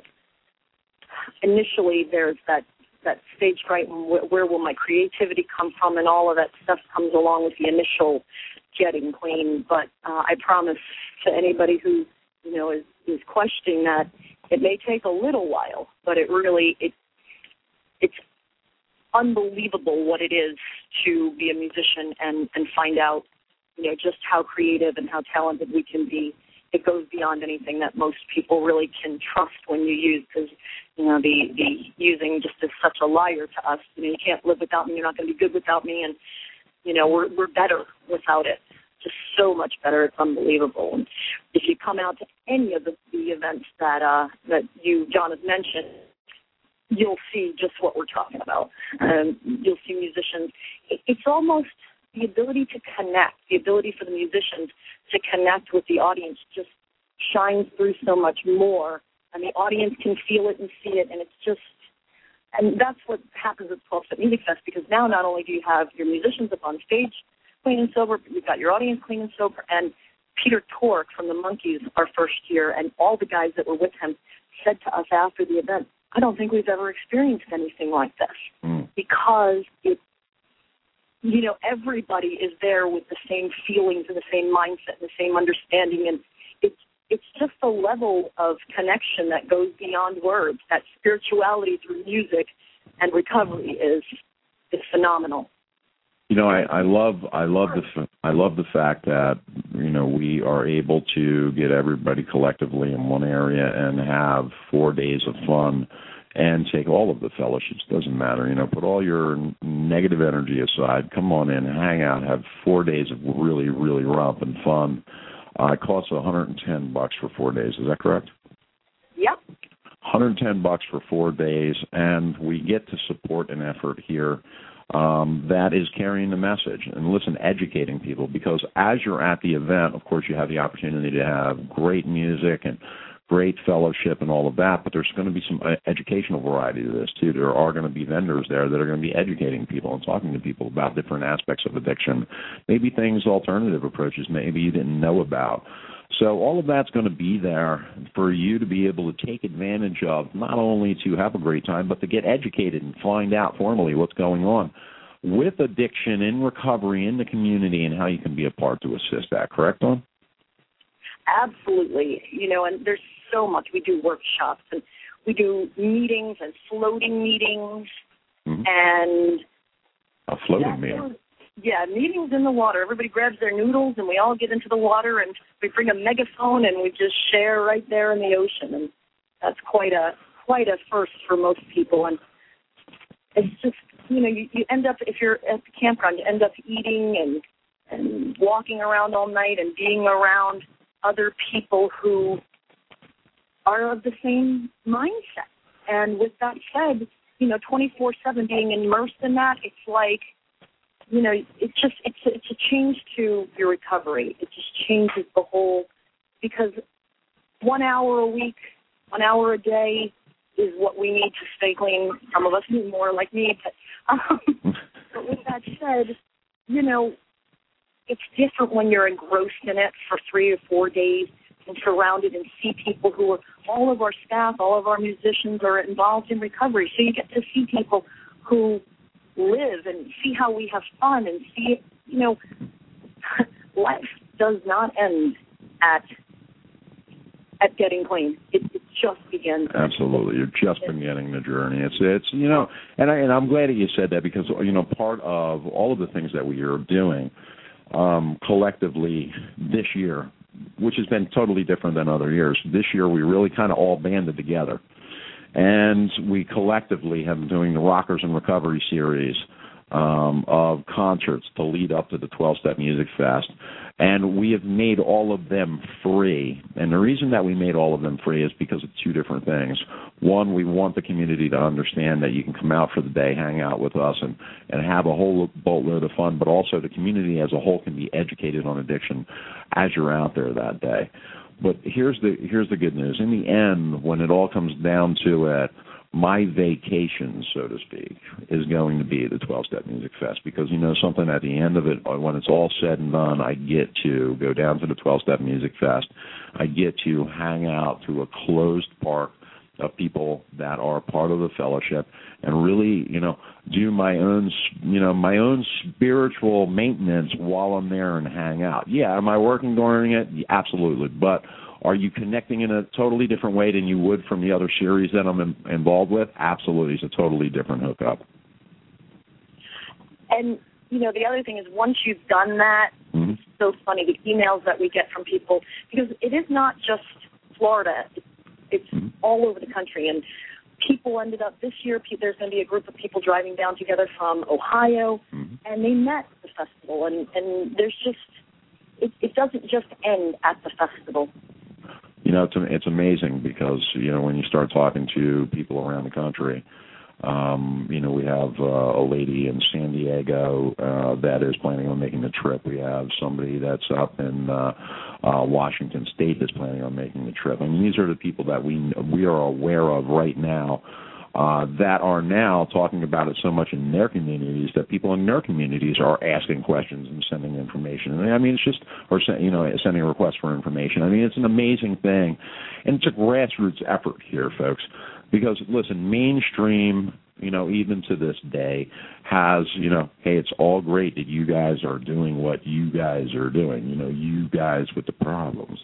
initially there's that, that stage fright, and where, where will my creativity come from, and all of that stuff comes along with the initial getting clean. But uh, I promise to anybody who, you know, is, is questioning that, it may take a little while, but it really, it it's unbelievable what it is to be a musician and, and find out, you know, just how creative and how talented we can be. It goes beyond anything that most people really can trust when you use, because, you know, the, the using just is such a liar to us. You know, you can't live without me, you're not going to be good without me, and, you know, we're we're better without it. Just so much better. It's unbelievable. And if you come out to any of the, the events that uh, that you, John, has mentioned, you'll see just what we're talking about. Um, you'll see musicians. It, it's almost the ability to connect, the ability for the musicians to connect with the audience just shines through so much more, and the audience can feel it and see it, and it's just, and that's what happens at twelve-Step Music Fest, because now not only do you have your musicians up on stage clean and sober, but you've got your audience clean and sober, and Peter Tork from the Monkees, our first year, and all the guys that were with him said to us after the event, I don't think we've ever experienced anything like this, mm. because it, you know, everybody is there with the same feelings and the same mindset and the same understanding, and it's it's just a level of connection that goes beyond words. That spirituality through music and recovery is is phenomenal. You know, I, I love I love the I love the fact that, you know, we are able to get everybody collectively in one area and have four days of fun and take all of the fellowships. Doesn't matter, you know, put all your negative energy aside. Come on in, hang out, have four days of really really romp and fun. Uh, it costs one hundred ten bucks for four days. Is that correct? Yep. one hundred ten bucks for four days, and we get to support an effort here Um, that is carrying the message and, listen, educating people, because as you're at the event, of course, you have the opportunity to have great music and great fellowship and all of that, but there's going to be some educational variety to this, too. There are going to be vendors there that are going to be educating people and talking to people about different aspects of addiction, maybe things, alternative approaches maybe you didn't know about. So all of that's going to be there for you to be able to take advantage of, not only to have a great time, but to get educated and find out formally what's going on with addiction in recovery in the community and how you can be a part to assist that. Correct, Dawn? Absolutely. You know, and there's so much. We do workshops, and we do meetings and floating meetings, mm-hmm. and a floating meeting. Yeah, meetings in the water. Everybody grabs their noodles, and we all get into the water, and we bring a megaphone, and we just share right there in the ocean. And that's quite a quite a first for most people. And it's just, you know, you, you end up, if you're at the campground, you end up eating and and walking around all night and being around other people who are of the same mindset. And with that said, you know, twenty-four seven being immersed in that, it's like, you know, it's just, it's a, it's a change to your recovery. It just changes the whole, because one hour a week, one hour a day is what we need to stay clean. Some of us need more, like me. But, um, but with that said, you know, it's different when you're engrossed in it for three or four days and surrounded and see people who are, all of our staff, all of our musicians are involved in recovery. So you get to see people who live and see how we have fun and see, you know, life does not end at at getting clean. It, it just begins. Absolutely. You're just beginning the journey. It's, it's you know, and, I, and I'm glad that you said that because, you know, part of all of the things that we are doing um, collectively this year, which has been totally different than other years, this year we really kind of all banded together. And we collectively have been doing the Rockers in Recovery series um, of concerts to lead up to the twelve-Step Music Fest. And we have made all of them free. And the reason that we made all of them free is because of two different things. One, we want the community to understand that you can come out for the day, hang out with us, and, and have a whole boatload of fun, but also the community as a whole can be educated on addiction as you're out there that day. But here's the here's the good news. In the end, when it all comes down to it, my vacation, so to speak, is going to be the twelve-Step Music Fest because, you know, something at the end of it, when it's all said and done, I get to go down to the twelve-Step Music Fest. I get to hang out to a closed park of people that are part of the fellowship and really, you know, do my own, you know, my own spiritual maintenance while I'm there and hang out. Yeah, am I working during it? Yeah, absolutely. But are you connecting in a totally different way than you would from the other series that I'm in, involved with? Absolutely. It's a totally different hookup. And, you know, the other thing is once you've done that, mm-hmm. It's so funny, the emails that we get from people, because it is not just Florida. It's mm-hmm. all over the country. And people ended up, this year, there's going to be a group of people driving down together from Ohio, mm-hmm. and they met at the festival. And, and there's just, it, it doesn't just end at the festival. You know, it's, it's amazing because, you know, when you start talking to people around the country, um, you know, we have uh, a lady in San Diego uh, that is planning on making the trip. We have somebody that's up in uh, uh, Washington State that's planning on making the trip. I mean, these are the people that we we are aware of right now uh, that are now talking about it so much in their communities that people in their communities are asking questions and sending information. And I mean, it's just, or you know, sending requests for information. I mean, it's an amazing thing, and it's a grassroots effort here, folks. Because, listen, mainstream, you know, even to this day, has, you know, hey, it's all great that you guys are doing what you guys are doing, you know, you guys with the problems.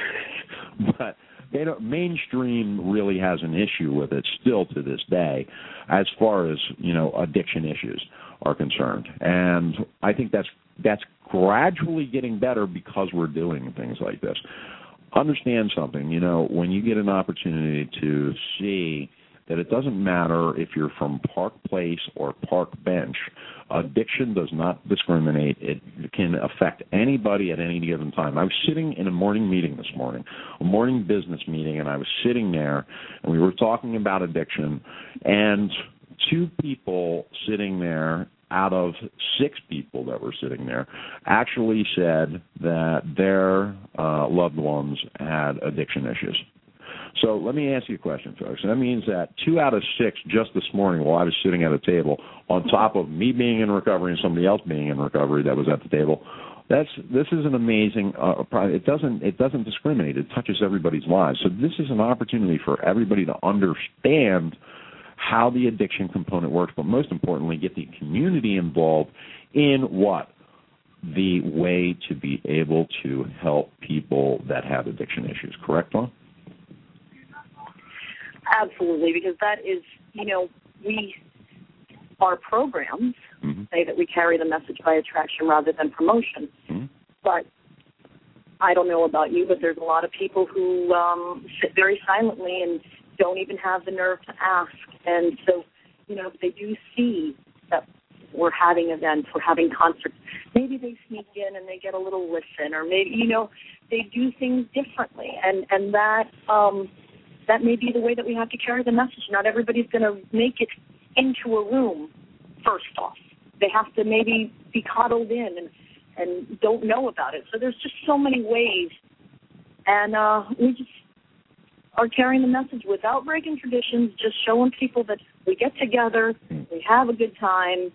But they don't, mainstream really has an issue with it still to this day as far as, you know, addiction issues are concerned. And I think that's that's gradually getting better because we're doing things like this. Understand something, you know, when you get an opportunity to see that it doesn't matter if you're from Park Place or Park Bench, addiction does not discriminate. It can affect anybody at any given time. I was sitting in a morning meeting this morning, a morning business meeting, and I was sitting there, and we were talking about addiction, and two people sitting there out of six people that were sitting there actually said that their uh, loved ones had addiction issues. So let me ask you a question, folks. And that means that two out of six just this morning while I was sitting at a table, on top of me being in recovery and somebody else being in recovery that was at the table, that's this is an amazing. Uh, it doesn't it doesn't discriminate. It touches everybody's lives. So this is an opportunity for everybody to understand how the addiction component works, but most importantly, get the community involved in what? The way to be able to help people that have addiction issues. Correct, Dawn? Absolutely, because that is, you know, we, our programs mm-hmm. say that we carry the message by attraction rather than promotion. Mm-hmm. But I don't know about you, but there's a lot of people who um, sit very silently and don't even have the nerve to ask. And so, you know, if they do see that we're having events, we're having concerts, maybe they sneak in and they get a little listen, or maybe, you know, they do things differently. And, and that um, that may be the way that we have to carry the message. Not everybody's going to make it into a room, first off. They have to maybe be coddled in and, and don't know about it. So there's just so many ways. And uh, we just are carrying the message without breaking traditions, just showing people that we get together, we have a good time,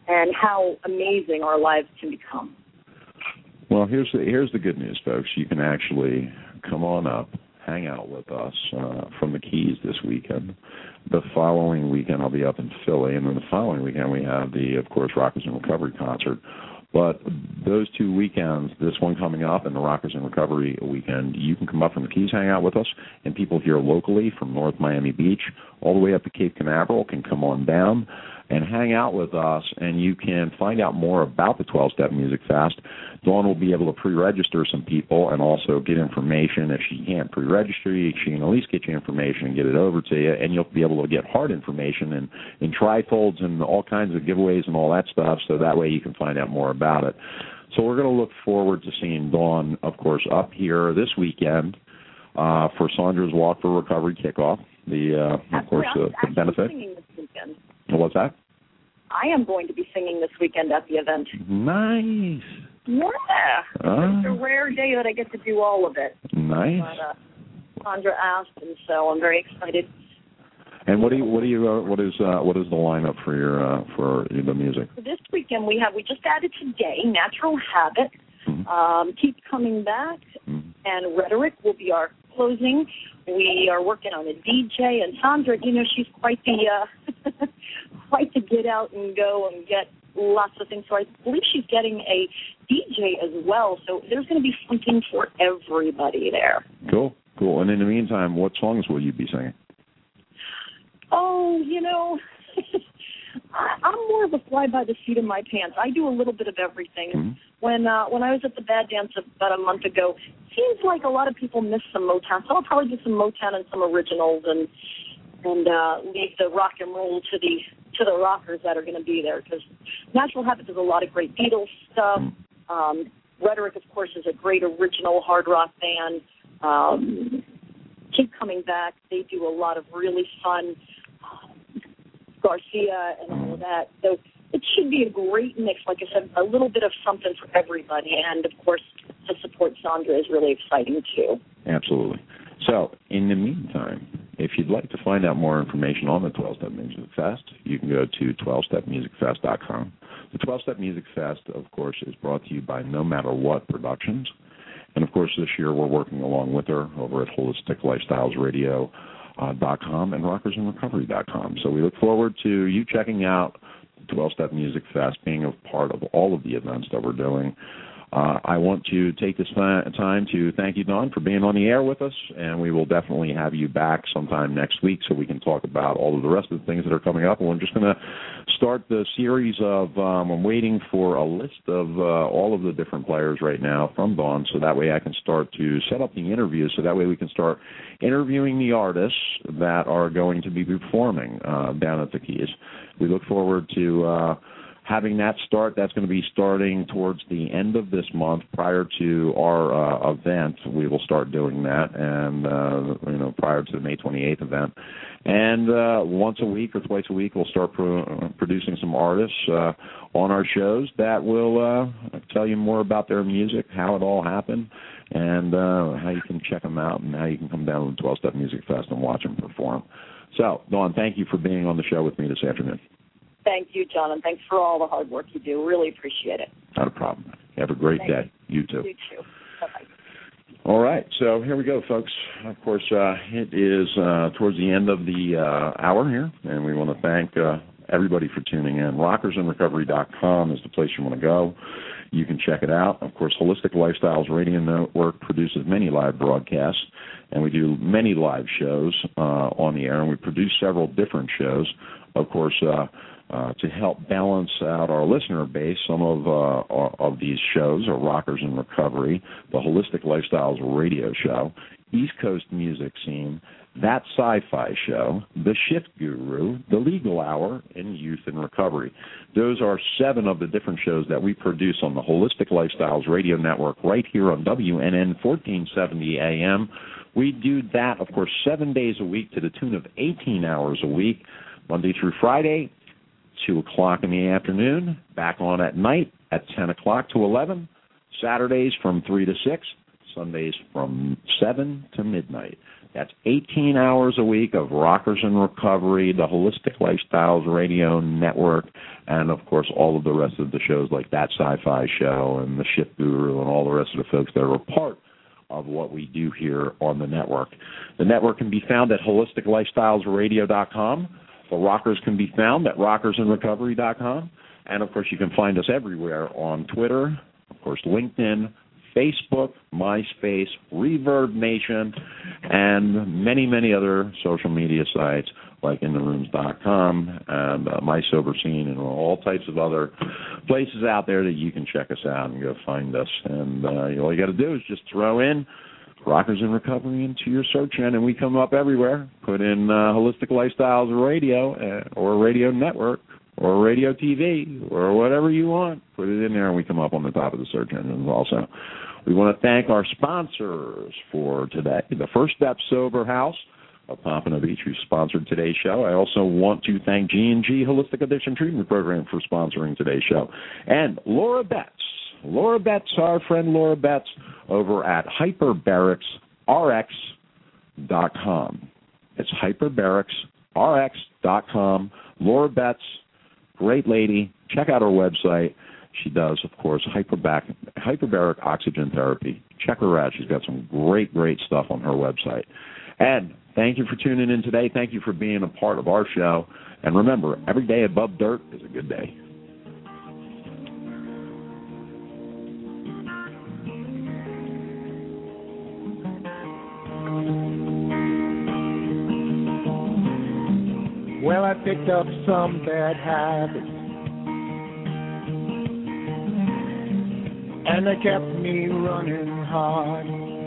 and how amazing our lives can become. Well, here's the, here's the good news, folks. You can actually come on up, hang out with us uh, from the Keys this weekend. The following weekend, I'll be up in Philly, and then the following weekend we have the, of course, Rockers in Recovery concert. But those two weekends, this one coming up and the Rockers in Recovery weekend, you can come up from the Keys, hang out with us, and people here locally from North Miami Beach all the way up to Cape Canaveral can come on down and hang out with us, and you can find out more about the twelve-Step Music Fest. Dawn will be able to pre-register some people and also get information. If she can't pre-register you, she can at least get you information and get it over to you, and you'll be able to get hard information and, and trifolds and all kinds of giveaways and all that stuff, so that way you can find out more about it. So we're going to look forward to seeing Dawn, of course, up here this weekend uh, for Sandra's Walk for Recovery kickoff, the, uh, of course, uh, the benefit. What's that? I am going to be singing this weekend at the event. Nice. Yeah. Uh, it's a rare day that I get to do all of it. Nice. But, uh, Sandra asked, and so I'm very excited. And what do you, what do you, uh, what is, uh, what is the lineup for your, uh, for the music? So this weekend we have, we just added today, Natural Habit, mm-hmm. um, Keep Coming Back, mm-hmm. and Rhetoric will be our closing. We are working on a D J, and Sandra, you know, she's quite the, uh, quite to get out and go and get lots of things. So I believe she's getting a D J as well. So there's going to be something for everybody there. Cool, cool. And in the meantime, what songs will you be singing? Oh, you know, I, I'm more of a fly by the seat of my pants. I do a little bit of everything. Mm-hmm. When uh, when I was at the Bad Dance about a month ago, seems like a lot of people miss some Motown. So I'll probably do some Motown and some originals, and and uh, leave the rock and roll to the to the rockers that are going to be there. Because Natural Habit does a lot of great Beatles stuff. Um, Rhetoric, of course, is a great original hard rock band. Um, Keep Coming Back. They do a lot of really fun uh, Garcia and all of that. So it should be a great mix. Like I said, a little bit of something for everybody. And, of course, to support Sandra is really exciting, too. Absolutely. So, in the meantime, if you'd like to find out more information on the twelve-Step Music Fest, you can go to twelve step music fest dot com. The twelve-Step Music Fest, of course, is brought to you by No Matter What Productions. And, of course, this year we're working along with her over at holistic lifestyles radio dot com and rockers in recovery dot com. So we look forward to you checking out the twelve-Step Music Fest, being a part of all of the events that we're doing. Uh, I want to take this time to thank you, Dawn, for being on the air with us, and we will definitely have you back sometime next week so we can talk about all of the rest of the things that are coming up. And we're just going to start the series of, um, I'm waiting for a list of uh, all of the different players right now from Dawn, so that way I can start to set up the interviews, so that way we can start interviewing the artists that are going to be performing uh, down at the Keys. We look forward to uh, having that start. That's going to be starting towards the end of this month. Prior to our uh, event, we will start doing that, and uh, you know, prior to the May twenty-eighth event. And uh, once a week or twice a week, we'll start pro- producing some artists uh, on our shows that will uh, tell you more about their music, how it all happened, and uh, how you can check them out, and how you can come down to the twelve-Step Music Fest and watch them perform. So, Dawn, thank you for being on the show with me this afternoon. Thank you, John, and thanks for all the hard work you do. Really appreciate it. Not a problem. Have a great Thank day. You, you too. You too. Bye-bye. All right, so here we go, folks. Of course, uh, it is uh, towards the end of the uh, hour here, and we want to thank uh, everybody for tuning in. rockers in recovery dot com is the place you want to go. You can check it out. Of course, Holistic Lifestyles Radio Network produces many live broadcasts, and we do many live shows uh, on the air, and we produce several different shows. Of course, uh, uh, to help balance out our listener base, some of uh, of these shows are Rockers in Recovery, the Holistic Lifestyles Radio Show, East Coast Music Scene, That Sci-Fi Show, The Shift Guru, The Legal Hour, and Youth in Recovery. Those are seven of the different shows that we produce on the Holistic Lifestyles Radio Network right here on W N N fourteen seventy A M. We do that, of course, seven days a week to the tune of eighteen hours a week, Monday through Friday, two o'clock in the afternoon, back on at night at ten o'clock to eleven, Saturdays from three to six, Sundays from seven to midnight. That's eighteen hours a week of Rockers in Recovery, the Holistic Lifestyles Radio Network, and, of course, all of the rest of the shows like That Sci-Fi Show and The Shift Guru and all the rest of the folks that are a part of what we do here on the network. The network can be found at holistic lifestyles radio dot com. The Rockers can be found at rockers in recovery dot com. And, of course, you can find us everywhere on Twitter, of course, LinkedIn, Facebook, MySpace, Reverb Nation, and many, many other social media sites like in the rooms dot com and uh, My Sober Scene and all types of other places out there that you can check us out and go find us. And uh, all you got to do is just throw in Rockers in Recovery into your search engine, and we come up everywhere. Put in uh, Holistic Lifestyles Radio uh, or Radio Network or Radio T V or whatever you want. Put it in there, and we come up on the top of the search engines also. We want to thank our sponsors for today. The First Step Sober House of Pompano Beach, who sponsored today's show. I also want to thank G and G Holistic Addiction Treatment Program for sponsoring today's show. And Laura Betts. Laura Betts, our friend Laura Betts, over at hyperbarics r x dot com. It's hyperbarics r x dot com. Laura Betts, great lady. Check out her website. She does, of course, hyperbaric, hyperbaric oxygen therapy. Check her out. She's got some great, great stuff on her website. And thank you for tuning in today. Thank you for being a part of our show. And remember, every day above dirt is a good day. Well, I picked up some bad habits, and they kept me running hard.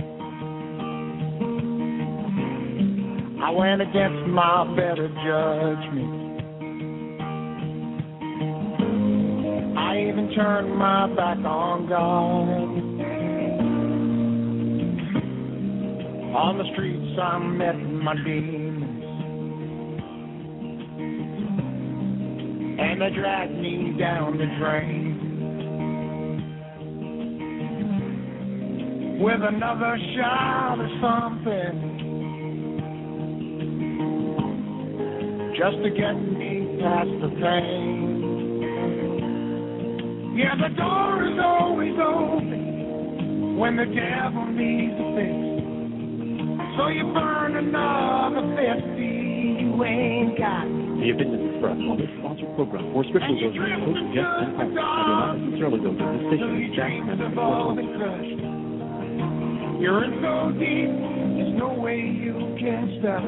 I went against my better judgment. I even turned my back on God. On the streets I met my demons, and they dragged me down the drain with another shot of something, just to get me past the pain. Yeah, the door is always open when the devil needs a fix. So you burn another fifty you ain't got. The opinions expressed on this sponsored program or strictly those of the host, guests, and hosts, and do not necessarily those of this station, staff, and you're in so deep, there's no way you can stop.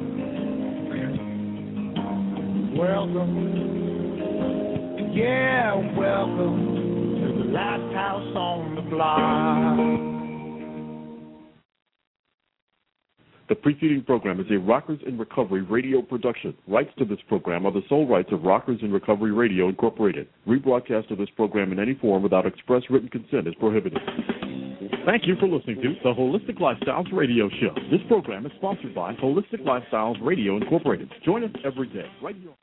Welcome, yeah, welcome to the last house on the block. The preceding program is a Rockers in Recovery radio production. Rights to this program are the sole rights of Rockers in Recovery Radio, Incorporated. Rebroadcast of this program in any form without express written consent is prohibited. Thank you for listening to the Holistic Lifestyles Radio Show. This program is sponsored by Holistic Lifestyles Radio, Incorporated. Join us every day, right here.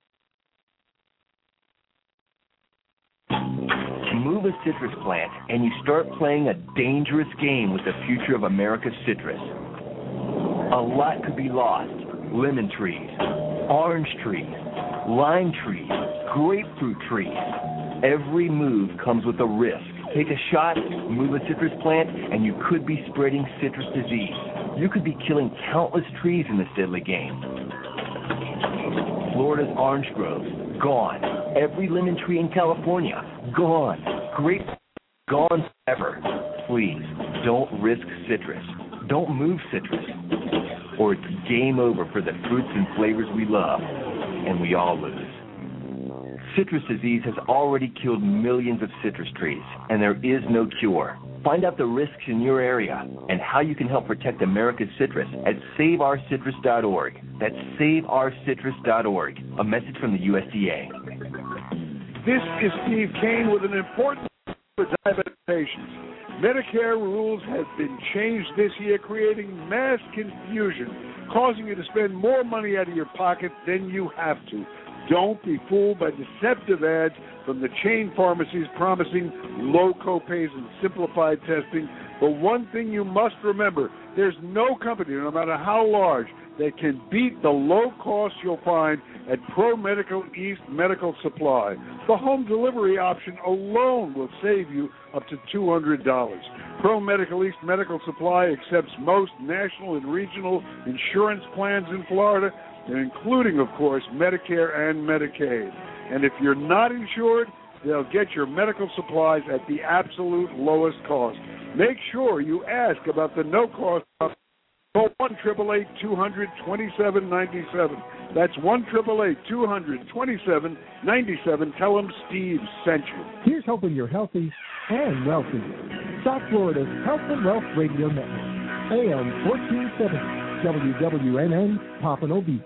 Move a citrus plant, and you start playing a dangerous game with the future of America's citrus. A lot could be lost. Lemon trees, orange trees, lime trees, grapefruit trees. Every move comes with a risk. Take a shot, move a citrus plant, and you could be spreading citrus disease. You could be killing countless trees in this deadly game. Florida's orange groves, gone. Every lemon tree in California, gone. Grape, gone forever. Please, don't risk citrus. Don't move citrus, or it's game over for the fruits and flavors we love, and we all lose. Citrus disease has already killed millions of citrus trees, and there is no cure. Find out the risks in your area and how you can help protect America's citrus at save our citrus dot org. That's save our citrus dot org. A message from the U S D A. This is Steve Kane with an important for diabetic patients. Medicare rules have been changed this year, creating mass confusion, causing you to spend more money out of your pocket than you have to. Don't be fooled by deceptive ads from the chain pharmacies promising low copays and simplified testing. But one thing you must remember, there's no company, no matter how large, that can beat the low cost you'll find at Pro Medical East Medical Supply. The home delivery option alone will save you up to two hundred dollars. Pro Medical East Medical Supply accepts most national and regional insurance plans in Florida, including, of course, Medicare and Medicaid. And if you're not insured, they'll get your medical supplies at the absolute lowest cost. Make sure you ask about the no-cost option. Call one eight eight eight, two hundred, twenty-seven ninety-seven. That's one eight eight eight, two hundred, twenty-seven ninety-seven. Tell them Steve sent you. Here's hoping you're healthy and wealthy. South Florida's Health and Wealth Radio Network. A M fourteen seventy, W W N N, Pompano Beach.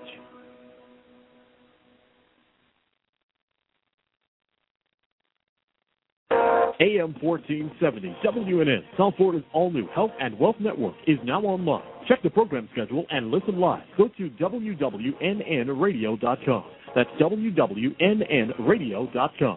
A M fourteen seventy, W N N, South Florida's all-new Health and Wealth Network is now online. Check the program schedule and listen live. Go to W W N N radio dot com. That's W W N N radio dot com.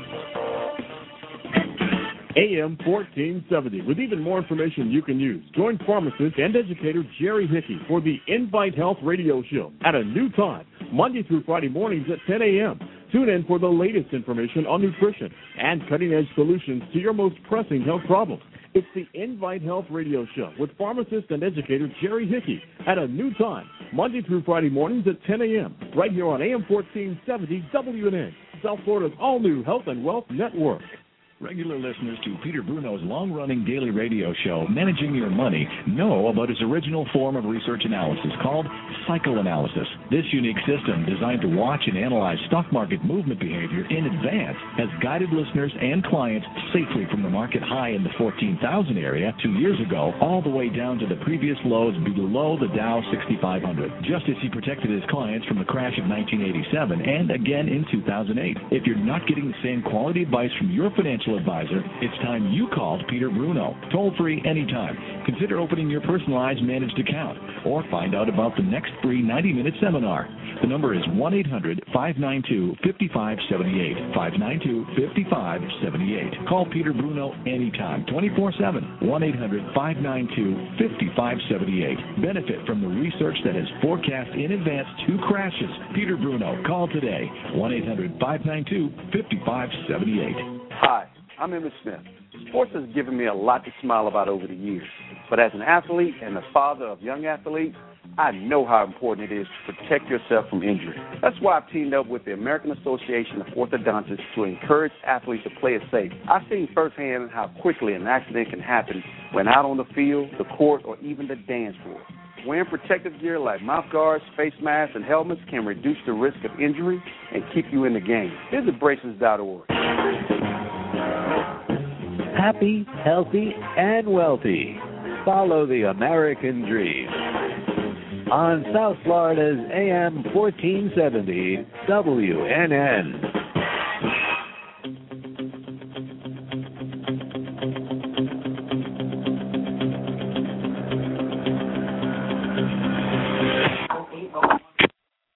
A M fourteen seventy, with even more information you can use. Join pharmacist and educator Jerry Hickey for the Invite Health Radio Show at a new time, Monday through Friday mornings at ten a.m. Tune in for the latest information on nutrition and cutting-edge solutions to your most pressing health problems. It's the Invite Health Radio Show with pharmacist and educator Jerry Hickey at a new time, Monday through Friday mornings at ten a.m. right here on A M fourteen seventy W N N, South Florida's all-new Health and Wealth Network. Regular listeners to Peter Bruno's long-running daily radio show, Managing Your Money, know about his original form of research analysis called psychoanalysis. This unique system, designed to watch and analyze stock market movement behavior in advance, has guided listeners and clients safely from the market high in the fourteen thousand area two years ago, all the way down to the previous lows below the Dow sixty-five hundred, just as he protected his clients from the crash of nineteen eighty-seven and again in two thousand eight. If you're not getting the same quality advice from your financial advisor, it's time you called Peter Bruno. Toll free anytime. Consider opening your personalized managed account or find out about the next free ninety minute seminar. The number is one eight hundred, five nine two, five five seven eight, five nine two, five five seven eight. Call Peter Bruno anytime, twenty-four seven, one eight hundred, five nine two, five five seven eight. Benefit from the research that has forecast in advance two crashes. Peter Bruno, call today, one eight hundred, five nine two, five five seven eight. Hi, I'm Emmett Smith. Sports has given me a lot to smile about over the years. But as an athlete and a father of young athletes, I know how important it is to protect yourself from injury. That's why I've teamed up with the American Association of Orthodontists to encourage athletes to play it safe. I've seen firsthand how quickly an accident can happen when out on the field, the court, or even the dance floor. Wearing protective gear like mouth guards, face masks, and helmets can reduce the risk of injury and keep you in the game. Visit braces dot org. Happy, healthy, and wealthy. Follow the American dream. On South Florida's A M fourteen seventy W N N.